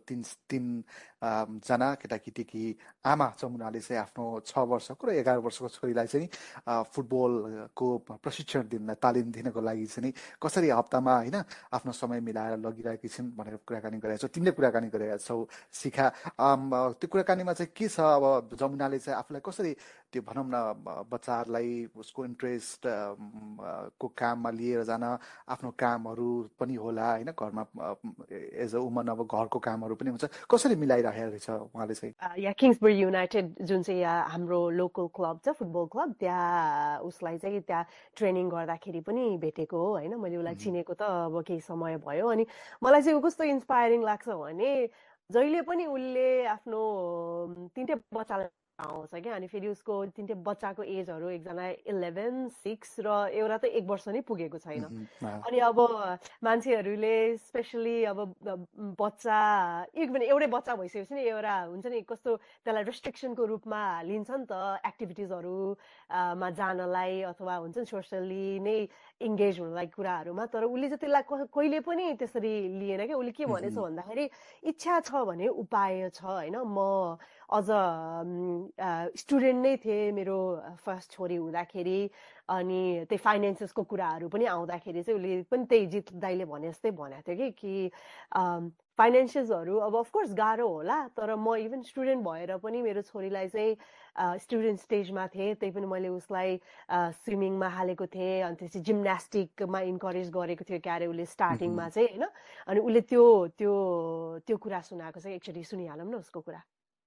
तीनजना केटाकेटीकी आमा जमुनाले चाहिँ आफ्नो 6 वर्षको र 11 वर्षको छोरीलाई चाहिँ फुटबलको प्रशिक्षण दिन तालिम दिनको लागि चाहिँ कसरी हप्तामा होइन आफ्नो समय मिलाएर लगिरहेकी छिन् भनेर कुराकानी गरेका छौँ तिमीले कुराकानी गरेका छौ शिखा त्यो कुराकानीमा चाहिँ के छ अब जमुनाले चाहिँ आफूलाई कसरी त्यो भनौँ न बच्चाहरूलाई उसको इन्ट्रेस्ट को काममा लिएर जान आफ्नो कामहरू पनि होला होइन घरमा एज अ वुमन अब घरको कामहरू पनि हुन्छ कसरी मिलाइरहेको रहेछ उहाँले चाहिँ या किङ्सबरी युनाइटेड जुन चाहिँ यहाँ हाम्रो लोकल क्लब छ फुटबल क्लब त्यहाँ उसलाई चाहिँ त्यहाँ ट्रेनिङ गर्दाखेरि पनि भेटेको हो होइन मैले उसलाई चिनेको त अब केही समय भयो अनि मलाई चाहिँ कस्तो इन्सपायरिङ लाग्छ भने जहिले पनि उसले आफ्नो तिनटै बच्चालाई आउँछ क्या अनि फेरि उसको तिनटै बच्चाको एजहरू एकजना 11, 6 र एउटा त 1 वर्ष नै पुगेको छैन अनि अब मान्छेहरूले स्पेसली अब बच्चा एउटै बच्चा भइसकेपछि नि एउटा हुन्छ नि कस्तो त्यसलाई रेस्ट्रिक्सनको रूपमा लिन्छ नि त एक्टिभिटिजहरू मा जानलाई अथवा हुन्छ नि सोसियली नै इङ्गेज हुनलाई कुराहरूमा तर उसले चाहिँ त्यसलाई कहिले पनि त्यसरी लिएन क्या उसले के भनेछ भन्दाखेरि इच्छा छ भने उपाय छ होइन म अझ स्टुडेन्ट नै थिएँ मेरो फर्स्ट छोरी हुँदाखेरि अनि त्यही फाइनेन्सेसको कुराहरू पनि आउँदाखेरि चाहिँ उसले पनि त्यही जित दाइले भने जस्तै भनेको थियो कि फाइनेन्सियल्सहरू अब अफकोर्स गाह्रो होला तर म इभन स्टुडेन्ट भएर पनि मेरो छोरीलाई चाहिँ स्टुडेन्ट स्टेजमा थिएँ त्यही पनि मैले उसलाई स्विमिङमा हालेको थिएँ अनि त्यसपछि जिम्नास्टिकमा इन्करेज गरेको थियो क्यारे उसले स्टार्टिङमा चाहिँ होइन अनि उसले त्यो कुरा सुनाएको चाहिँ एकचोटि सुनिहालौँ न उसको कुरा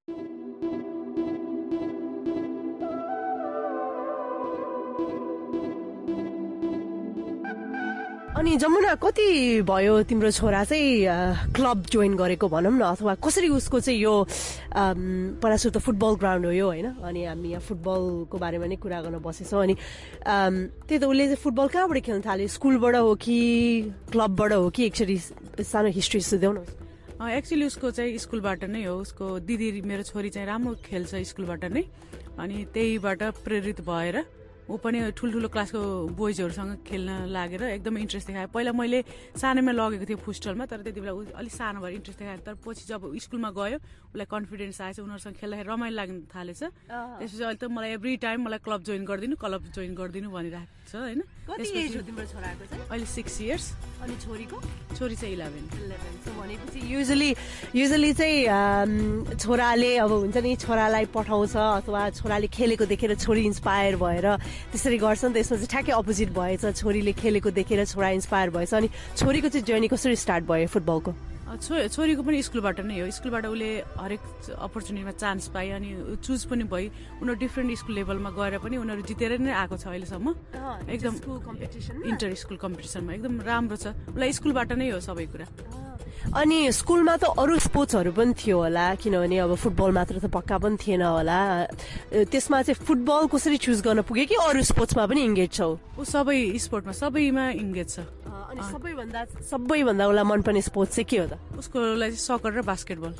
अनि जमुना कति भयो तिम्रो छोरा चाहिँ क्लब जोइन गरेको भनौँ न अथवा कसरी उसको चाहिँ यो परासुर त फुटबल ग्राउन्ड हो यो होइन अनि हामी यहाँ फुटबलको बारेमा नै कुरा गर्न बसेछौँ अनि त्यही त उसले चाहिँ फुटबल कहाँबाट खेल्न थाल्यो स्कुलबाट हो कि क्लबबाट हो कि एकचोटि सानो हिस्ट्री सुधाउ न एक्चुअली उसको चाहिँ स्कुलबाट नै हो उसको दिदी मेरो छोरी चाहिँ राम्रो खेल्छ स्कुलबाट नै अनि त्यहीबाट प्रेरित भएर ऊ पनि ठुल्ठुलो क्लासको बोइजहरूसँग खेल्न लागेर एकदमै इन्ट्रेस्ट देखायो पहिला मैले सानैमा लगेको थिएँ फुटबलमा तर त्यति बेला ऊ अलिक सानो भएर इन्ट्रेस्ट देखायो तर पछि जब स्कुलमा गयो उसलाई कन्फिडेन्स आएछ उनीहरूसँग खेल्दाखेरि रमाइलो लाग्न थालेछ त्यसपछि अहिले त मलाई एभ्री टाइम मलाई क्लब जोइन गरिदिनु भनिरहेको छ होइन अहिले 6 इयर्स अनि छोरीको छोरी चाहिँ 11 भनेपछि युजली चाहिँ छोराले अब हुन्छ नि छोरालाई पठाउँछ अथवा छोराले खेलेको देखेर छोरी इन्सपायर भएर त्यसरी गर्छ नि त यसमा चाहिँ ठ्याक्कै अपोजिट भएछ छोरीले खेलेको देखेर छोरा इन्सपायर भएछ अनि छोरीको चाहिँ जर्नी कसरी स्टार्ट भयो फुटबलको छोरीको पनि स्कुलबाट नै हो स्कुलबाट उसले हरेक अपर्च्युनिटीमा चान्स पायो अनि चुज पनि भयो उनीहरू डिफ्रेन्ट स्कुल लेभलमा गएर पनि उनीहरू जितेर नै आएको छ अहिलेसम्म एकदम इन्टर स्कुल कम्पिटिसनमा एकदम राम्रो छ उसलाई स्कुलबाट नै हो सबै कुरा अनि स्कुलमा त अरू स्पोर्ट्सहरू पनि थियो होला किनभने अब फुटबल मात्र त पक्का पनि थिएन होला त्यसमा चाहिँ फुटबल कसरी चुज गर्न पुग्यो कि अरू स्पोर्ट्समा पनि इन्गेज छौ ऊ सबै स्पोर्टमा सबैमा इन्गेज छ अनि सबैभन्दा उसलाई मनपर्ने स्पोर्ट्स चाहिँ के हो त उसको लागि सकर र बास्केटबल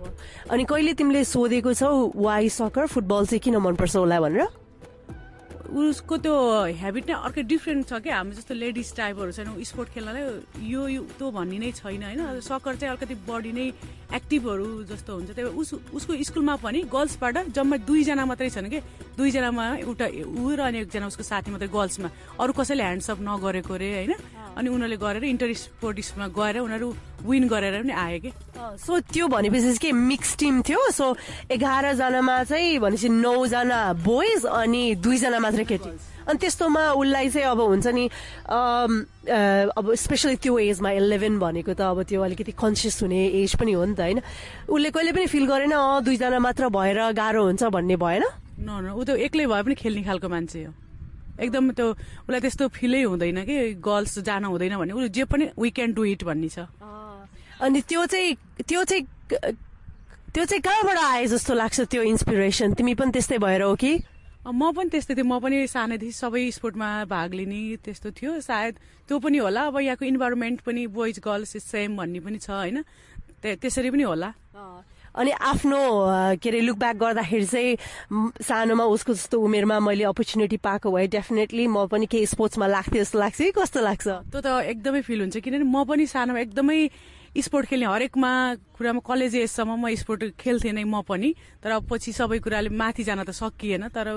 अनि कहिले तिमीले सोधेको छौ वाइ सकर फुटबल चाहिँ किन मनपर्छ उसलाई भनेर उसको त्यो हेबिट नै अर्कै डिफ्रेन्ट छ क्या हाम्रो जस्तो लेडिज टाइपहरू छैन स्पोर्ट खेल्नलाई यो त्यो भन्ने नै छैन होइन सकर चाहिँ अलिकति बडी नै एक्टिभहरू जस्तो हुन्छ त्यही भएर उसको स्कुलमा पनि गर्ल्सबाट जम्मा 2 जना मात्रै छन् कि 2 जनामा एउटा ऊ र अनि एकजना उसको साथी मात्रै गर्ल्समा अरू कसैले ह्यान्ड्सअप नगरेको रे होइन अनि उनीहरूले गरेर इन्टर स्पोर्ट्समा गएर उनीहरू विन गरेर पनि आयो कि सो त्यो भनेपछि के मिक्स टिम थियो सो 11 जनामा चाहिँ भनेपछि 9 जना बोइज अनि 2 जना मात्रै केटी अनि त्यस्तोमा उसलाई चाहिँ अब हुन्छ नि अब स्पेसली त्यो एजमा 11 भनेको त अब त्यो अलिकति कन्सियस हुने एज पनि हो नि त होइन उसले कहिले पनि फिल गरेन 2 जना मात्र भएर गाह्रो हुन्छ भन्ने भएन न ऊ त एक्लै भए पनि खेल्ने खालको मान्छे हो एकदम त्यो उसलाई त्यस्तो फिलै हुँदैन कि गर्ल्स जान हुँदैन भन्ने उसले जे पनि वी क्यान डु इट भन्ने छ अनि त्यो चाहिँ कहाँबाट आयो जस्तो लाग्छ त्यो इन्सपिरेसन तिमी पनि त्यस्तै भएर हो कि म पनि त्यस्तै थिएँ म पनि सानैदेखि सबै स्पोर्टमा भाग लिने त्यस्तो थियो सायद त्यो पनि होला अब यहाँको इन्भाइरोमेन्ट पनि बोइज गर्ल्स सेम भन्ने पनि छ होइन त्यसरी पनि होला अनि आफ्नो के अरे लुक ब्याक गर्दाखेरि चाहिँ सानोमा उसको जस्तो उमेरमा मैले अपर्च्युनिटी पाएको भए डेफिनेटली म पनि केही स्पोर्ट्समा लाग्थेँ जस्तो लाग्छ कि कस्तो लाग्छ त्यो त एकदमै फिल हुन्छ किनभने म पनि सानोमा एकदमै स्पोर्ट खेल्ने हरेकमा कुरामा कलेज एजसम्म म स्पोर्ट खेल्थेँ नै म पनि तर पछि सबै कुराले माथि जान त सकिएन तर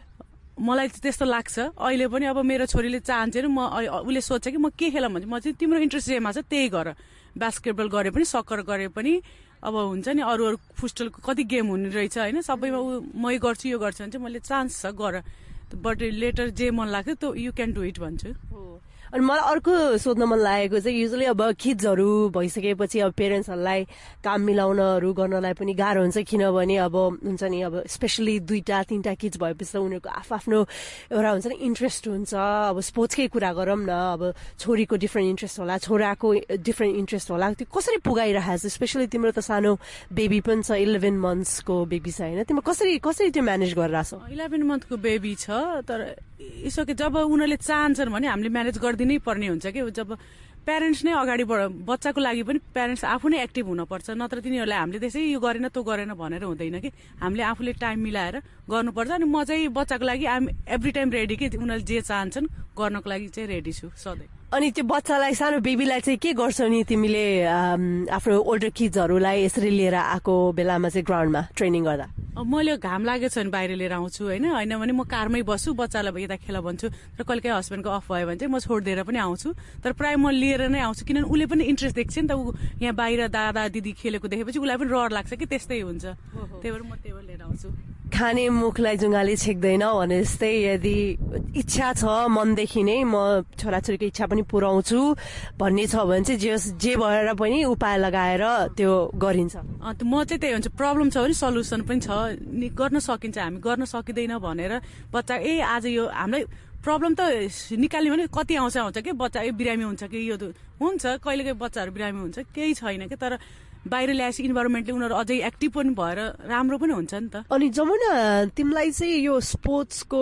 मलाई त्यस्तो लाग्छ अहिले पनि अब मेरो छोरीले चाहन्छ म उसले सोध्छ कि म के खेलौँ भन्छ म चाहिँ तिम्रो इन्ट्रेस्ट जेमा छ त्यही गर बास्केटबल गरे पनि सक्कर गरे पनि अब हुन्छ नि अरू फुटबलको कति गेम हुने रहेछ होइन सबैमा मै गर्छु यो गर्छु भने चाहिँ मैले चान्स छ गर बट लेटर जे मन लाग्थ्यो त्यो यु क्यान डु इट भन्छु अनि मलाई अर्को सोध्न मन लागेको चाहिँ युजली अब किड्सहरू भइसकेपछि अब पेरेन्ट्सहरूलाई काम मिलाउनहरू गर्नलाई पनि गाह्रो हुन्छ किनभने अब हुन्छ नि अब स्पेसली 2-3 किड्स भएपछि त उनीहरूको आफ्नो एउटा हुन्छ नि इन्ट्रेस्ट हुन्छ अब स्पोर्ट्सकै कुरा गरौँ न अब छोरीको डिफ्रेन्ट इन्ट्रेस्ट होला छोराको डिफ्रेन्ट इन्ट्रेस्ट होला त्यो कसरी पुगाइरहेको छ स्पेसली तिम्रो त सानो बेबी पनि छ 11 मन्थ्सको बेबी छ होइन तिम्रो कसरी त्यो म्यानेज गरिरहेछौ 11 मन्थको बेबी छ तर यसो कि जब उनीहरूले चाहन्छन् भने हामीले म्यानेज गरिदिनै पर्ने हुन्छ कि जब प्यारेन्ट्स नै अगाडि बच्चाको लागि पनि प्यारेन्ट्स आफू नै एक्टिभ हुनुपर्छ नत्र तिनीहरूलाई हामीले त्यसै यो गरेन त्यो गरेन भनेर हुँदैन कि हामीले आफूले टाइम मिलाएर गर्नुपर्छ अनि म चाहिँ बच्चाको लागि आइएम एभ्री टाइम रेडी कि उनीहरूले जे चाहन्छन् गर्नको लागि चाहिँ रेडी छु सधैँ अनि त्यो बच्चालाई सानो बेबीलाई चाहिँ के गर्छौ नि तिमीले आफ्नो ओल्डर किड्सहरूलाई यसरी लिएर आएको बेलामा चाहिँ ग्राउन्डमा ट्रेनिङ गर्दा मैले घाम लागेको छ भने बाहिर लिएर आउँछु होइन भने म कारमै बस्छु बच्चालाई यता खेल भन्छु र कहिले काहीँ हस्बेन्डको अफ भयो भने चाहिँ म छोडिदिएर पनि आउँछु तर प्रायः म लिएर नै आउँछु किनभने उसले पनि इन्ट्रेस्ट देख्छ नि त ऊ यहाँ बाहिर दादा दिदी खेलेको देखेपछि उसलाई पनि रहर लाग्छ कि त्यस्तै हुन्छ त्यही भएर म त्यही भएर लिएर आउँछु खाने मुखलाई जुङ्गाले छेक्दैन भने जस्तै यदि इच्छा छ मनदेखि नै म छोराछोरीको इच्छा पनि पुर्याउँछु भन्ने छ भने चाहिँ जे भएर पनि उपाय लगाएर त्यो गरिन्छ म चाहिँ त्यही हुन्छ प्रब्लम छ भने सल्युसन पनि छ गर्न सकिन्छ हामी गर्न सकिँदैन भनेर बच्चा आज यो हामीलाई प्रब्लम त निकाल्ने भने कति आउँछ कि बच्चा बिरामी हुन्छ कि यो हुन्छ कहिलेकाहीँ बच्चाहरू बिरामी हुन्छ केही छैन कि तर बाहिर ल्याएपछि इन्भाइरोमेन्टले उनीहरू अझै एक्टिभ पनि भएर राम्रो पनि हुन्छ नि त अनि जमुना तिमीलाई चाहिँ यो स्पोर्ट्सको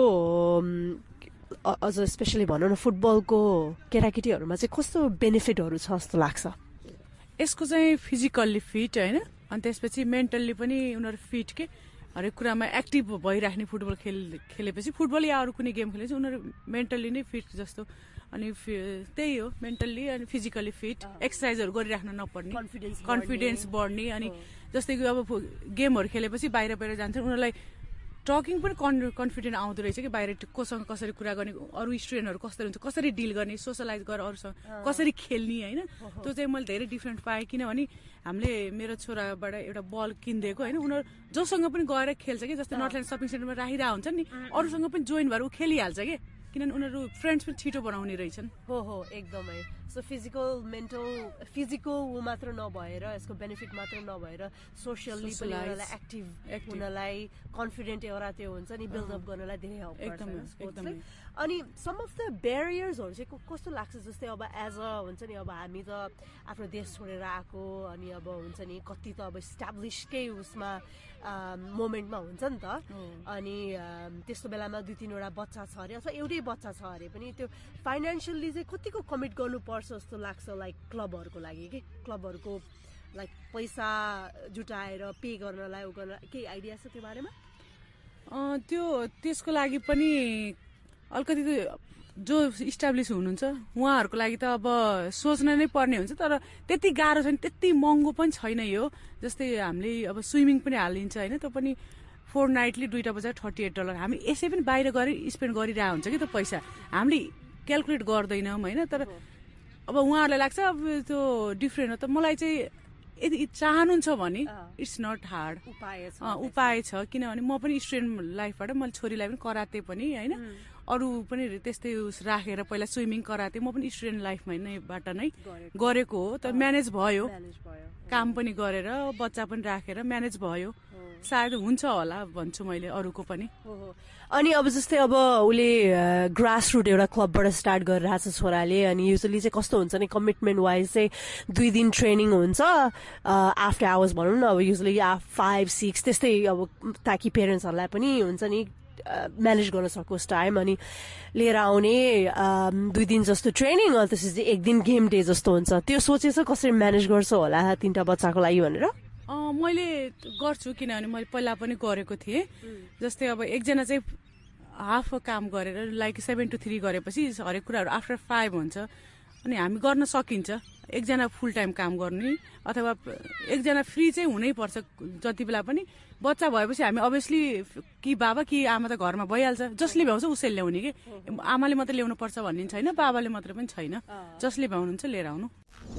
अझ स्पेसली भनौँ न फुटबलको केटाकेटीहरूमा चाहिँ कस्तो बेनिफिटहरू छ जस्तो लाग्छ यसको चाहिँ फिजिकल्ली फिट होइन अनि त्यसपछि मेन्टल्ली पनि उनीहरू फिट के हरेक कुरामा एक्टिभ भइराख्ने फुटबल खेलेपछि फुटबल या अरू कुनै गेम खेलेपछि उनीहरू मेन्टल्ली नै फिट जस्तो अनि त्यही हो मेन्टल्ली अनि फिजिकल्ली फिट एक्सर्साइजहरू गरिराख्न नपर्ने कन्फिडेन्स बढ्ने अनि जस्तै कि अब गेमहरू खेलेपछि बाहिर जान्छन् उनीहरूलाई टकिङ पनि कन्फिडेन्ट आउँदो रहेछ कि बाहिर कोसँग कसरी कुरा गर्ने अरू स्टुडेन्टहरू कस्तो हुन्छ कसरी डिल गर्ने सोसलाइज गरेर अरूसँग कसरी खेल्ने होइन त्यो चाहिँ मैले धेरै डिफ्रेन्ट पाएँ किनभने हामीले मेरो छोराबाट एउटा बल किनिदिएको होइन उनीहरू जोसँग पनि गएर खेल्छ कि जस्तै नर्थल्यान्ड सपिङ सेन्टरमा राखिरहेको हुन्छ नि अरूसँग पनि जोइन भएर ऊ खेलिहाल्छ कि किनभने उनीहरू फ्रेन्ड्स पनि छिटो बनाउने रहेछन् हो एकदमै सो फिजिकल ऊ मात्र नभएर यसको बेनिफिट मात्र नभएर सोसियल्ली पनि उनीहरूलाई एक्टिभ हुनलाई कन्फिडेन्ट एउटा त्यो हुन्छ नि बिल्डअप गर्नलाई धेरै हेल्प गर्छ अनि सम अफ द ब्यारियर्सहरू चाहिँ कस्तो लाग्छ जस्तै अब एज अ हुन्छ नि अब हामी त आफ्नो देश छोडेर आएको अनि अब हुन्छ नि कति त अब इस्टाब्लिसकै उसमा मोमेन्टमा हुन्छ नि त अनि त्यस्तो बेलामा 2-3वटा बच्चा छ अरे अथवा एउटै बच्चा छ अरे पनि त्यो फाइनेन्सियल्ली चाहिँ कतिको कमिट गर्नुपर्छ जस्तो लाग्छ लाइक क्लबहरूको लागि कि क्लबहरूको लाइक पैसा जुटाएर पे गर्नलाई केही आइडिया छ त्यो बारेमा त्यसको लागि पनि अलिकति जो इस्टाब्लिस हुनुहुन्छ उहाँहरूको लागि त अब सोच्न नै पर्ने हुन्छ, तर त्यति गाह्रो छैन, त्यति महँगो पनि छैन यो। जस्तै हामीले अब स्विमिङ पनि हालिन्छ होइन, त्यो पनि फोर्टनाइटली 2टा बजार $38। हामी यसै पनि बाहिर गएर स्पेन्ड गरिरहेको हुन्छ कि त्यो पैसा, हामीले क्यालकुलेट गर्दैनौँ होइन। तर अब उहाँहरूलाई लाग्छ अब त्यो डिफ्रेन्ट हो। त मलाई चाहिँ यदि चाहनुहुन्छ भने इट्स नट हार्ड, उपाय छ। किनभने म पनि स्टुडेन्ट लाइफबाट मैले छोरीलाई पनि कराते पनि होइन, अरू पनि त्यस्तै राखेर पहिला स्विमिङ कराते, म पनि स्टुडेन्ट लाइफमा नैबाट नै गरेको हो। तर म्यानेज भयो, काम पनि गरेर बच्चा पनि राखेर म्यानेज भयो। सायद हुन्छ होला भन्छु मैले अरूको पनि। अनि अब जस्तै अब उसले ग्रास रुट एउटा क्लबबाट स्टार्ट गरिरहेछ छोराले, अनि युजली चाहिँ कस्तो हुन्छ नि कमिटमेन्ट वाइज चाहिँ 2 दिन ट्रेनिङ हुन्छ आफ्टर आवर्स भनौँ न, अब युजली 5-6 त्यस्तै, अब ताकि पेरेन्ट्सहरूलाई पनि हुन्छ नि म्यानेज गर्न सकोस् टाइम, अनि लिएर आउने 2 दिन जस्तो ट्रेनिङ, अनि त्यसपछि 1 दिन गेम डे जस्तो हुन्छ। त्यो सोचेछ कसरी म्यानेज गर्छ होला 3टा बच्चाको लागि भनेर? मैले गर्छु, किनभने मैले पहिला पनि गरेको थिएँ। जस्तै अब एकजना चाहिँ हाफ काम गरेर लाइक 7 to 3 गरेपछि हरेक कुराहरू आफ्टर 5 हुन्छ, अनि हामी गर्न सकिन्छ। एकजना फुल टाइम काम गर्ने अथवा एकजना फ्री चाहिँ हुनैपर्छ जति बेला पनि। बच्चा भएपछि हामी अभियसली कि बाबा कि आमा त घरमा भइहाल्छ, जसले भ्याउँछ उसैले ल्याउने कि आमाले मात्रै ल्याउनु पर्छ भन्ने छैन, बाबाले मात्रै पनि छैन, जसले भ्याउनुहुन्छ लिएर आउनु।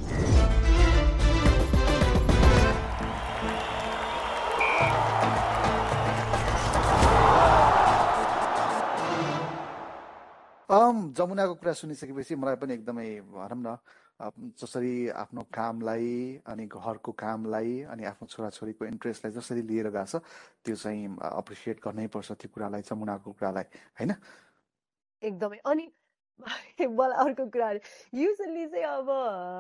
जमुनाको कुरा सुनिसकेपछि मलाई पनि एकदमै भनौँ न जसरी आफ्नो कामलाई अनि घरको कामलाई अनि आफ्नो छोराछोरीको इन्ट्रेस्टलाई जसरी लिएर गएको छ त्यो चाहिँ अप्रिसिएट गर्नै पर्छ त्यो कुरालाई, जमुनाको कुरालाई होइन एकदमै। अनि मलाई अर्को कुरा युजली चाहिँ अब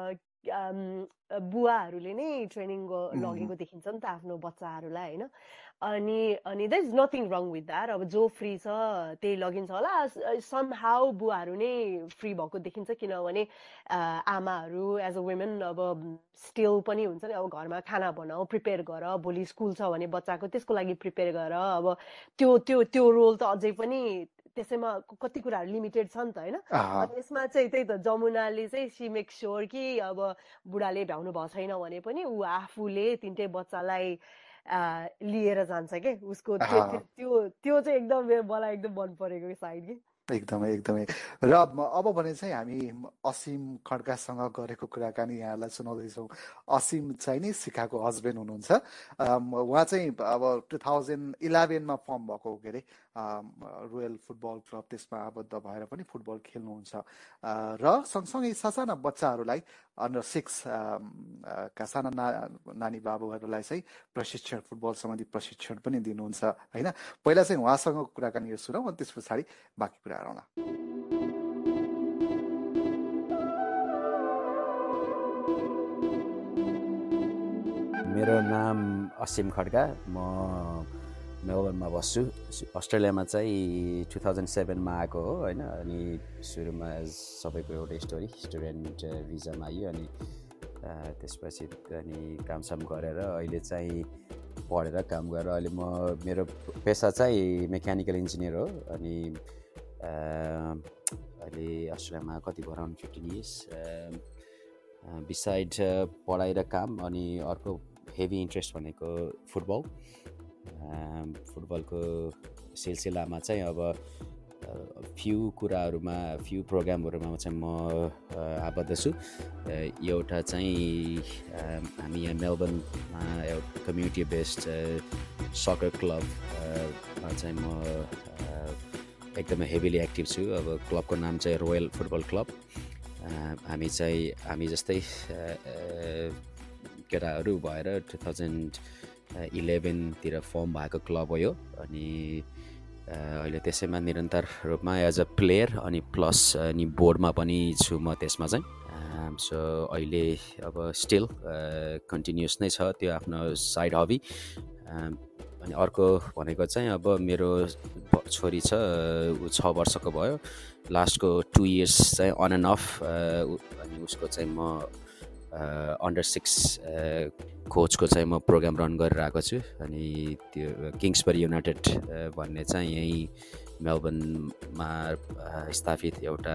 बुवाहरूले नै ट्रेनिङ लगेको देखिन्छ नि त आफ्नो बच्चाहरूलाई होइन, अनि there is nothing wrong with that. अब जो फ्री छ त्यही लगिन्छ होला। सम हाउ बुवाहरू नै फ्री भएको देखिन्छ, किनभने आमाहरू एज अ वुमेन अब स्टिल पनि हुन्छ नि, अब घरमा खाना बनाऊ, प्रिपेयर गर, भोलि स्कुल छ भने बच्चाको त्यसको लागि प्रिपेयर गर। अब त्यो रोल त अझै पनि त्यसैमा कति कुराहरू लिमिटेड छ नि त होइन। यसमा चाहिँ त्यही त जमुनाले चाहिँ सी मेक स्योर कि अब बुढाले भ्याउनु भएको छैन भने पनि ऊ आफूले 3टै बच्चालाई लिएर जान्छ के, उसको त्यो चाहिँ एकदम मलाई एकदम मन परेको साइड कि एकदमै एकदमै। र अब भने चाहिँ हामी असीम खड्कासँग गरेको कुराकानी यहाँलाई सुनाउँदैछौँ। असीम चाहिँ नि शिखाको हस्बेन्ड हुनुहुन्छ। उहाँ चाहिँ अब 2011 फर्म भएको के अरे रोयल फुटबल क्लब, त्यसमा आबद्ध भएर पनि फुटबल खेल्नुहुन्छ र सँगसँगै साना बच्चाहरूलाई अन्डर 6 का साना नानी बाबुहरूलाई चाहिँ प्रशिक्षण, फुटबल सम्बन्धी प्रशिक्षण पनि दिनुहुन्छ होइन। पहिला चाहिँ उहाँसँग कुराकानी सुनौँ अनि त्यस पछाडि बाँकी कुरा आउँला। मेरो नाम असीम खड्का, म मेलबर्नमा बस्छु। अस्ट्रेलियामा चाहिँ 2007मा आएको हो होइन। अनि सुरुमा सबैको एउटै स्टुडेन्ट भिजामा आयो, अनि त्यसपछि अनि कामसाम गरेर अहिले चाहिँ पढेर काम गरेर अहिले मेरो पेसा चाहिँ मेकानिकल इन्जिनियर हो। अनि अहिले अस्ट्रेलियामा कति भयो अराउन्ड 15 इयर्स। बिसाइड पढाइ र काम, अनि अर्को हेभी इन्ट्रेस्ट भनेको फुटबलको सिलसिलामा चाहिँ अब फ्यु कुराहरूमा, फ्यु प्रोग्रामहरूमा चाहिँ म आबद्ध छु। एउटा चाहिँ हामी यहाँ मेलबर्नमा एउटा कम्युनिटी बेस्ड सकर क्लबमा चाहिँ म एकदमै हेभिली एक्टिभ छु। अब क्लबको नाम चाहिँ रोयल फुटबल क्लब। हामी जस्तै केटाहरू भएर 2011 तिर फर्म भएको क्लब हो यो। अनि अहिले त्यसैमा निरन्तर रूपमा एज अ प्लेयर अनि प्लस अनि बोर्डमा पनि छु म त्यसमा चाहिँ। सो अहिले अब स्टिल कन्टिन्युस नै छ त्यो आफ्नो साइड हबी। अनि अर्को भनेको चाहिँ अब मेरो छोरी छ, ऊ 6 वर्षको भयो। लास्टको 2 इयर्स चाहिँ अन एन्ड अफ अनि उसको चाहिँ म अन्डर 6 कोचको चाहिँ म प्रोग्राम रन गरिरहेको छु अनि त्यो किङ्सबरी युनाइटेड भन्ने चाहिँ यहीँ मेलबर्नमा स्थापित एउटा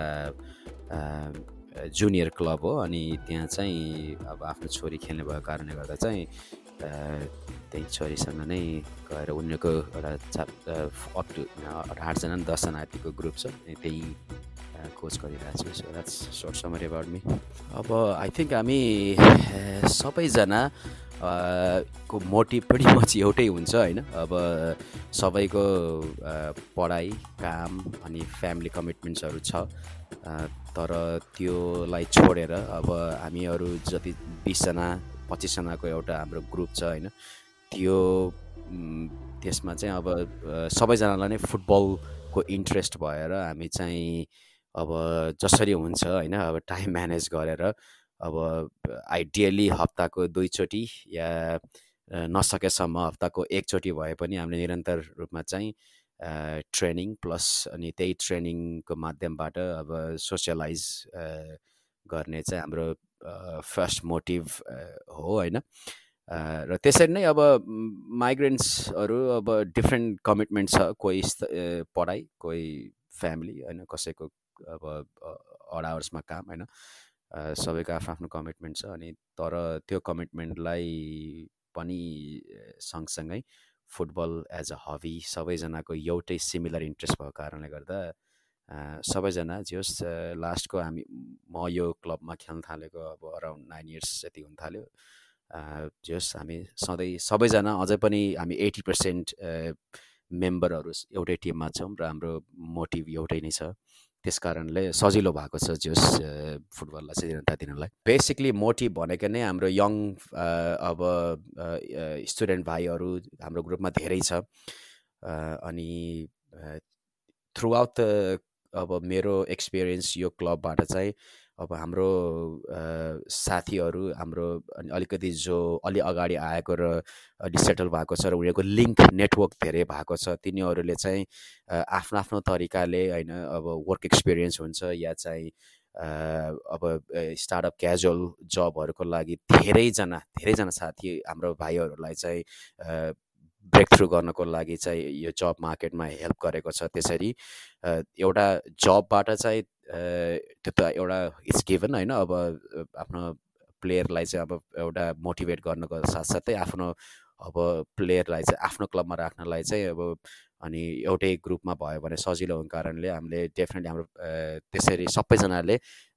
जुनियर क्लब हो अनि त्यहाँ चाहिँ अब आफ्नो छोरी खेल्ने भएको कारणले गर्दा चाहिँ त्यही छोरीसँग नै गएर उनीहरूको एउटा अप टु 8जना 10जना यतिको ग्रुप छ त्यही कोच गरिरहेको छु so that's short summary about me अब आई थिङ्क हामी सबैजना को मोटिभ pretty much एउटै हुन्छ होइन अब सबैको पढाइ काम अनि फ्यामिली कमिटमेन्ट्सहरू छ तर त्योलाई छोडेर अब हामीहरू जति 20जना 25जनाको एउटा हाम्रो ग्रुप छ होइन त्यो त्यसमा चाहिँ अब सबैजनालाई नै फुटबलको इन्ट्रेस्ट भएर हामी चाहिँ अब जसरी हुन्छ होइन अब टाइम म्यानेज गरेर अब आइडियली हप्ताको 2 चोटि या नसकेसम्म हप्ताको 1 चोटि भए पनि हामीले निरन्तर रूपमा चाहिँ ट्रेनिङ प्लस अनि त्यही ट्रेनिङको माध्यमबाट अब सोसियलाइज गर्ने चाहिँ हाम्रो फर्स्ट मोटिभ हो होइन र त्यसरी नै अब माइग्रेन्ट्सहरू अब डिफ्रेन्ट कमिटमेन्ट छ कोही पढाइ कोही फ्यामिली होइन कसैको अब अड आवर्समा काम होइन सबैको आफ्नो कमिटमेन्ट छ अनि तर त्यो कमिटमेन्टलाई पनि सँगसँगै फुटबल एज अ हबी सबैजनाको एउटै सिमिलर इन्ट्रेस्ट भएको कारणले गर्दा सबैजना जस लास्टको म यो क्लबमा खेल्न थालेको अब अराउन्ड 9 इयर्स जति हुन थाल्यो जस हामी सधैँ सबैजना अझै पनि हामी 80% मेम्बरहरू एउटै टिममा छौँ र हाम्रो मोटिभ एउटै नै छ त्यस कारणले सजिलो भएको छ जस फुटबललाई चाहिँ निरन्तर दिनलाई बेसिकली मोटिभ भनेको नै हाम्रो यङ अब स्टुडेन्ट भाइहरू हाम्रो ग्रुपमा धेरै छ अनि थ्रु आउट अब मेरो एक्सपिरियन्स यो क्लबबाट चाहिँ अब हाम्रो साथीहरू हाम्रो अलिकति जो अलि अगाडि आएको र अलि सेटल भएको छ र उनीहरूको लिङ्क नेटवर्क धेरै भएको छ तिनीहरूले चाहिँ आफ्नो आफ्नो तरिकाले होइन अब वर्क एक्सपिरियन्स हुन्छ या चाहिँ अब स्टार्टअप क्याजुअल जबहरूको लागि धेरैजना साथी हाम्रो भाइहरूलाई चाहिँ ब्रेक थ्रु गर्नको लागि चाहिँ यो जब मार्केटमा हेल्प गरेको छ त्यसरी एउटा जबबाट चाहिँ त्यो त एउटा इट्स गिभन होइन अब आफ्नो प्लेयरलाई चाहिँ अब एउटा मोटिभेट गर्नको साथसाथै आफ्नो अब प्लेयरलाई चाहिँ आफ्नो क्लबमा राख्नलाई चाहिँ अब अनि एउटै ग्रुपमा भयो भने सजिलो हुने कारणले हामीले डेफिनेटली हाम्रो त्यसरी सबैजनाले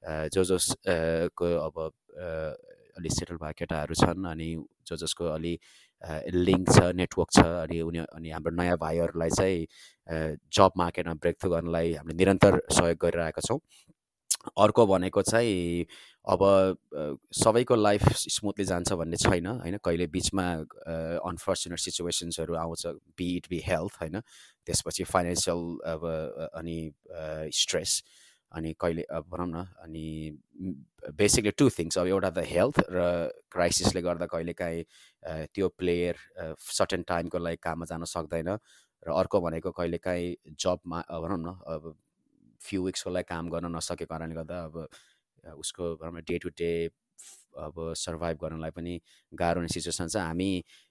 जसको अब अलि सेटल भएको केटाहरू छन् अनि जसको अलि लिङ्क छ नेटवर्क छ अनि हाम्रो नयाँ भाइहरूलाई चाहिँ जब मार्केटमा ब्रेक थ्रु गर्नलाई हामीले निरन्तर सहयोग गरिरहेका छौँ अर्को भनेको चाहिँ अब सबैको लाइफ स्मुथली जान्छ भन्ने छैन होइन कहिले बिचमा अनफर्चुनेट सिचुएसन्सहरू आउँछ बी हेल्थ होइन त्यसपछि फाइनेन्सियल अब अनि स्ट्रेस अनि कहिले अब भनौँ न अनि बेसिकली 2 थिङ्स अब एउटा त हेल्थ र क्राइसिसले गर्दा कहिलेकाहीँ त्यो प्लेयर सर्टेन टाइमको लागि काममा जान सक्दैन र अर्को भनेको कहिलेकाहीँ जबमा भनौँ न अब फ्यु विक्सको लागि काम गर्न नसकेको कारणले गर्दा अब उसको भनौँ न डे टु डे अब सर्भाइभ गर्नलाई पनि गाह्रो हुने सिचुएसन छ हामी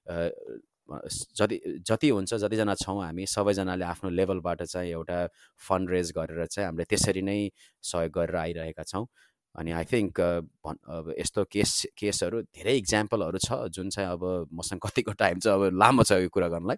जति हुन्छ जतिजना छौँ हामी सबैजनाले आफ्नो लेभलबाट चाहिँ एउटा फन्ड रेज गरेर चाहिँ हामीले त्यसरी नै सहयोग गरेर आइरहेका छौँ अनि आई थिङ्क अब यस्तो केसहरू धेरै इक्जाम्पलहरू छ जुन चाहिँ अब मसँग कतिको टाइम छ अब लामो छ यो कुरा गर्नलाई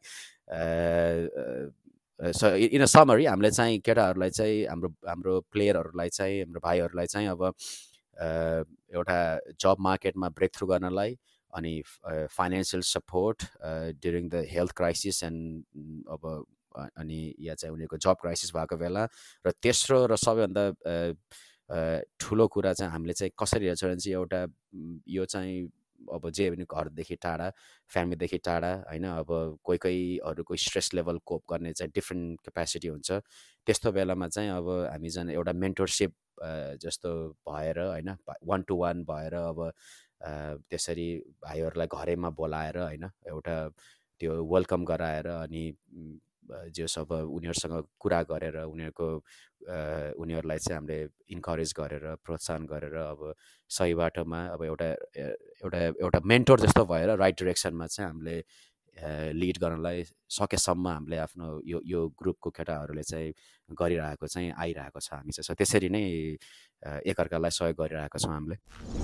सो इन अ समरी हामीले चाहिँ केटाहरूलाई चाहिँ हाम्रो प्लेयरहरूलाई चाहिँ हाम्रो भाइहरूलाई चाहिँ अब एउटा जब मार्केटमा ब्रेक थ्रु गर्नलाई अनि financial support during the health crisis and अब अनि या चाहिँ उनीहरूको जब क्राइसिस भएको बेला र तेस्रो र सबैभन्दा ठुलो कुरा चाहिँ हामीले चाहिँ कसरी हेर्छ भने चाहिँ एउटा यो चाहिँ अब जे भने घरदेखि टाढा फ्यामिलीदेखि टाढा होइन अब कोहीको स्ट्रेस लेभल कोप गर्ने चाहिँ डिफ्रेन्ट क्यापेसिटी हुन्छ त्यस्तो बेलामा चाहिँ अब हामी झन् एउटा मेन्टरसिप जस्तो भएर होइन 1-to-1 भएर अब त्यसरी भाइहरूलाई घरैमा बोलाएर होइन एउटा त्यो वेलकम गराएर अनि जो सब उनीहरूसँग कुरा गरेर उनीहरूको उनीहरूलाई चाहिँ हामीले इन्करेज गरेर प्रोत्साहन गरेर अब सही बाटोमा अब एउटा एउटा एउटा मेन्टर जस्तो भएर राइट डिरेक्सनमा चाहिँ हामीले लिड गर्नलाई सकेसम्म हामीले आफ्नो यो ग्रुपको केटाहरूले चाहिँ गरिरहेको चाहिँ आइरहेको छ हामी चाहिँ। सो त्यसरी नै एकअर्कालाई सहयोग गरिरहेको छौँ हामीले।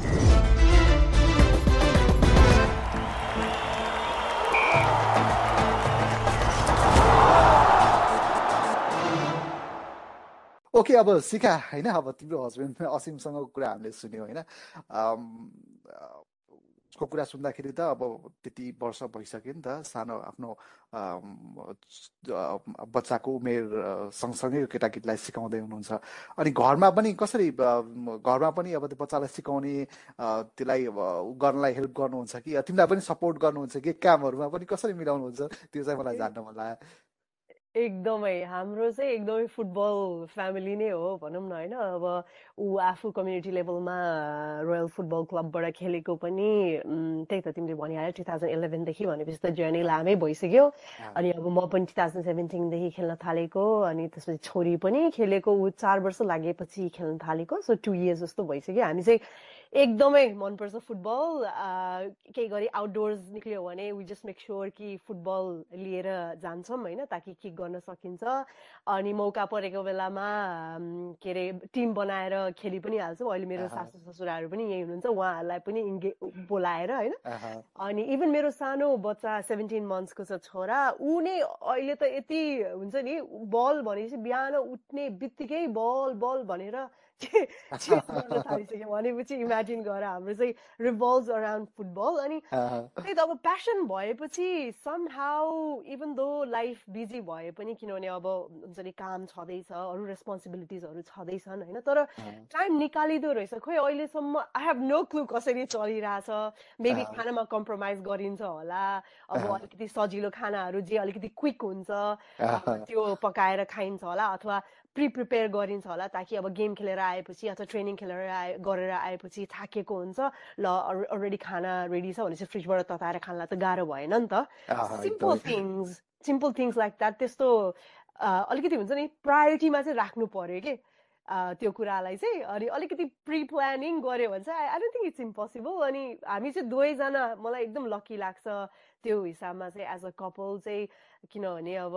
ओके, अब शिखा होइन, अब तिम्रो हस्बेन्ड असीमसँगको कुरा हामीले सुन्यौँ होइन। उसको कुरा सुन्दाखेरि त अब त्यति वर्ष भइसक्यो नि त, सानो आफ्नो बच्चाको उमेर सँगसँगै केटाकेटीलाई सिकाउँदै हुनुहुन्छ। अनि घरमा पनि कसरी, घरमा पनि अब त्यो बच्चालाई सिकाउने त्यसलाई गर्नलाई हेल्प गर्नुहुन्छ कि तिमीलाई पनि सपोर्ट गर्नुहुन्छ कि कामहरूमा पनि कसरी मिलाउनुहुन्छ, त्यो चाहिँ मलाई जान्न मन लाग्यो। एकदमै हाम्रो चाहिँ एकदमै फुटबल फ्यामिली नै हो भनौँ न होइन। अब ऊ आफू कम्युनिटी लेभलमा रोयल फुटबल क्लबबाट खेलेको पनि त्यही त तिमीले भनिहाल्यो 2011देखि भनेपछि त जर्नी लामै भइसक्यो। अनि अब म पनि 2017देखि खेल्न थालेको, अनि त्यसपछि छोरी पनि खेलेको, ऊ 4 वर्ष लागेपछि खेल्न थालेको। सो 2 इयर्स जस्तो भइसक्यो। हामी चाहिँ एकदमै मनपर्छ फुटबल। केही गरी आउटडोर्स निक्ल्यो भने वी जस्ट मेक स्योर कि फुटबल लिएर जान्छौँ होइन, ताकि किक गर्न सकिन्छ। अनि मौका परेको बेलामा के अरे टिम बनाएर खेलि पनि हाल्छौँ। अहिले मेरो सासू ससुराहरू पनि यही हुनुहुन्छ, उहाँहरूलाई पनि बोलाएर होइन। अनि इभन मेरो सानो बच्चा 17 मन्थ्सको छ छोरा, ऊ नै अहिले त यति हुन्छ नि, बल भनेपछि बिहान उठ्ने बित्तिकै बल बल भनेर गर्न थालिसक्यो। भनेपछि इमेजिन गर हाम्रो चाहिँ रिभल्भ्स अराउन्ड फुटबल। अनि त्यही त अब प्यासन भएपछि somehow even though life busy भए पनि, किनभने अब हुन्छ नि काम छँदैछ, अरू रेस्पोन्सिबिलिटिजहरू छँदैछन् होइन, तर टाइम निकालिदो रहेछ। खोइ अहिलेसम्म आई हेभ नो क्लु कसरी चलिरहेछ। मेबी खानामा कम्प्रोमाइज गरिन्छ होला, अब अलिकति सजिलो खानाहरू जे अलिकति क्विक हुन्छ त्यो पकाएर खाइन्छ होला, अथवा प्रिपेयर गरिन्छ होला, ताकि अब गेम खेलेर आएपछि अथवा ट्रेनिङ गरेर आएपछि थाकेको हुन्छ, ल अलरेडी खाना रेडी छ भनेपछि फ्रिजबाट तताएर खानलाई त गाह्रो भएन नि त। सिम्पल थिङ्स लाइक द्याट, त्यस्तो अलिकति हुन्छ नि प्रायोरिटीमा चाहिँ राख्नु पर्यो कि त्यो कुरालाई चाहिँ। अनि अलिकति प्रि प्लानिङ गऱ्यो भने चाहिँ I don't think it's impossible. अनि हामी चाहिँ दुवैजना मलाई एकदम लकी लाग्छ त्यो हिसाबमा चाहिँ एज अ कपल चाहिँ, किनभने अब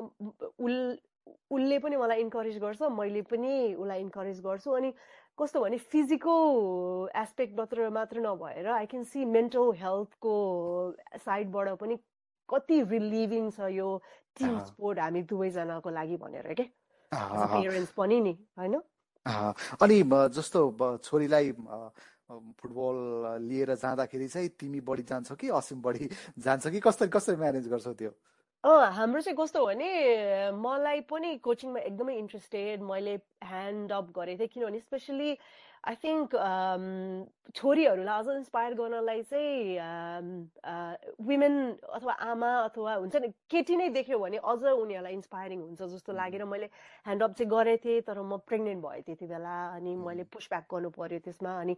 उसले पनि मलाई इन्करेज गर्छ, मैले पनि उसलाई इन्करेज गर्छु। अनि कस्तो भने फिजिकल एस्पेक्ट मात्र नभएर आई क्यान सी मेन्टल हेल्थको साइडबाट पनि कति रिलिभिङ छ यो टिम स्पोर्ट हामी दुवैजनाको लागि भनेर के पेरेन्ट्स पनि नि होइन। अनि जस्तो छोरीलाई फुटबल लिएर जाँदाखेरि चाहिँ तिमी बढी जान्छौ कि असीम बढी जान्छ कि कसरी म्यानेज गर्छौ त्यो? हाम्रो चाहिँ कस्तो हो भने मलाई पनि कोचिङमा एकदमै इन्ट्रेस्टेड, मैले ह्यान्ड अप गरेको थिएँ, किनभने स्पेसली आई थिङ्क छोरीहरूलाई अझ इन्सपायर गर्नलाई चाहिँ वुमेन अथवा आमा अथवा हुन्छ नि केटी नै देख्यो भने अझ उनीहरूलाई इन्सपायरिङ हुन्छ जस्तो लागेर मैले ह्यान्ड अप चाहिँ गरेको थिएँ। तर म प्रेग्नेन्ट भएँ त्यति बेला, अनि मैले पुसब्याक गर्नु पर्यो त्यसमा। अनि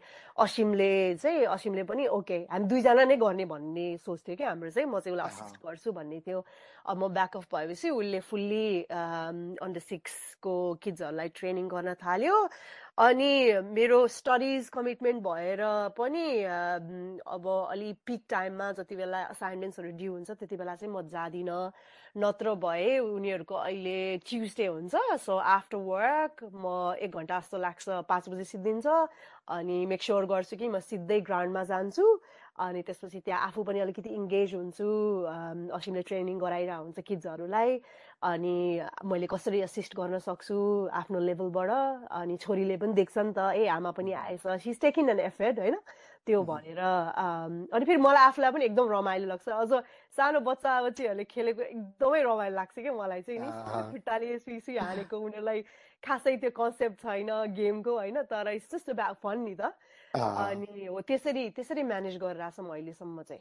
असीमले पनि ओके हामी दुईजना नै गर्ने भन्ने सोच्थ्यो कि हाम्रो चाहिँ, म चाहिँ उसलाई असिस्ट गर्छु भन्ने थियो। अब म ब्याक अफ भएपछि उसले फुल्ली अन्डर 6 को किड्सहरूलाई ट्रेनिङ गर्न थाल्यो। अनि मेरो स्टडिज कमिटमेन्ट भएर पनि अब अलि पिक टाइममा जति बेला असाइनमेन्ट्सहरू ड्यू हुन्छ त्यति बेला चाहिँ म जाँदिनँ। नत्र भए उनीहरूको अहिले ट्युसडे हुन्छ, सो आफ्टर वर्क म 1 घन्टा जस्तो लाग्छ, 5 बजी सिद्धिन्छ। अनि मेक स्योर गर्छु कि म सिधै ग्राउन्डमा जान्छु, अनि त्यसपछि त्यहाँ आफू पनि अलिकति इङ्गेज हुन्छु। असीमले ट्रेनिङ गराइरहेको हुन्छ किड्सहरूलाई, अनि मैले कसरी असिस्ट गर्न सक्छु आफ्नो लेभलबाट। अनि छोरीले पनि देख्छ नि त, ए आमा पनि आएछ, she is taking an effort होइन त्यो भनेर। अनि फेरि मलाई आफूलाई पनि एकदम रमाइलो लाग्छ। अझ सानो बच्चाहरूले खेलेको एकदमै रमाइलो लाग्छ कि मलाई चाहिँ नि, खुट्टाले सुई हानेको उनीहरूलाई खासै त्यो कन्सेप्ट छैन गेमको होइन, तर इट्स जस्ट अबाउट फन नि त। अनि हो त्यसरी म्यानेज गरिरहेको छौँ अहिलेसम्म चाहिँ।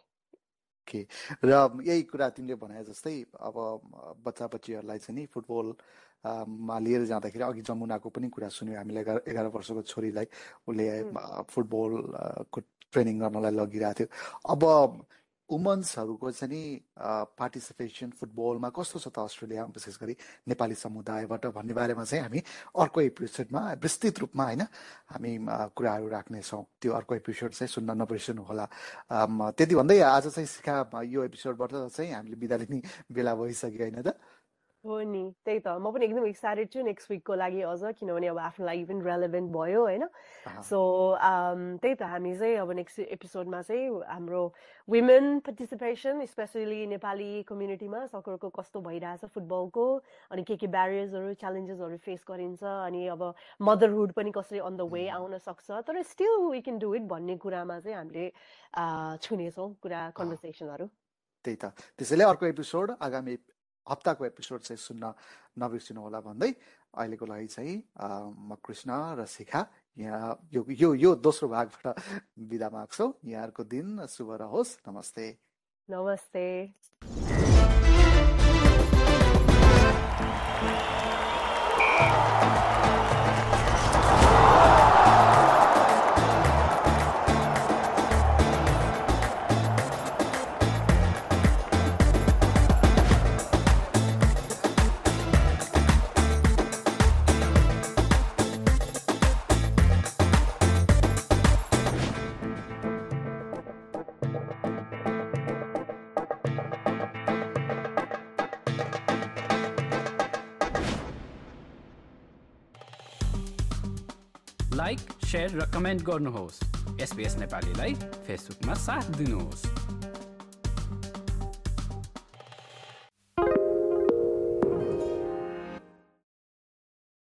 र यही कुरा तिमीले भने जस्तै अब बच्चाबच्चीहरूलाई चाहिँ नि फुटबल मा लिएर जाँदाखेरि अघि जमुनाको पनि कुरा सुन्यौँ हामीले। 11 वर्षको छोरीलाई उसले फुटबलको ट्रेनिङ गर्नलाई लगिरहेको थियो। अब वुमन्सहरूको चाहिँ नि पार्टिसिपेसन फुटबलमा कस्तो छ त अस्ट्रेलियामा विशेष गरी नेपाली समुदायबाट भन्ने बारेमा चाहिँ हामी अर्को एपिसोडमा विस्तृत रूपमा होइन हामी कुराहरू राख्नेछौँ। त्यो अर्को एपिसोड चाहिँ सुन्न नबिर्सनु होला। त्यति भन्दै आज चाहिँ शिखा यो एपिसोडबाट चाहिँ हामीले बिदा लिने बेला भइसक्यो होइन त? हो नि, त्यही त म पनि एकदम एक्साइटेड छु नेक्स्ट विकको लागि अझ, किनभने अब आफ्नो लागि पनि रेलेभेन्ट भयो होइन। सो त्यही त हामी चाहिँ अब नेक्स्ट एपिसोडमा चाहिँ हाम्रो वुमेन पार्टिसिपेसन स्पेसली नेपाली कम्युनिटीमा सकरको कस्तो भइरहेछ फुटबलको, अनि के ब्यारियर्सहरू च्यालेन्जेसहरू फेस गरिन्छ, अनि अब मदरहुड पनि कसरी अन द वे आउन सक्छ, तर still we can do it भन्ने कुरामा चाहिँ हामीले छुनेछौँ कुरा कन्भर्सेसनहरू। त्यही त, त्यसैले अर्को एपिसोड आगामी हप्ताको एपिसोड चाहिँ सुन्न नबिर्सिनु होला भन्दै अहिलेको लागि चाहिँ म कृष्ण र शिखा यहाँ यो दोस्रो भागबाट बिदा माग्छौँ। यहाँहरूको दिन शुभ रहोस्। नमस्ते। नमस्ते। लाइक, शेयर र कमेन्ट गर्नुहोस्। SBS नेपालीलाई फेसबुकमा साथ दिनुहोस्।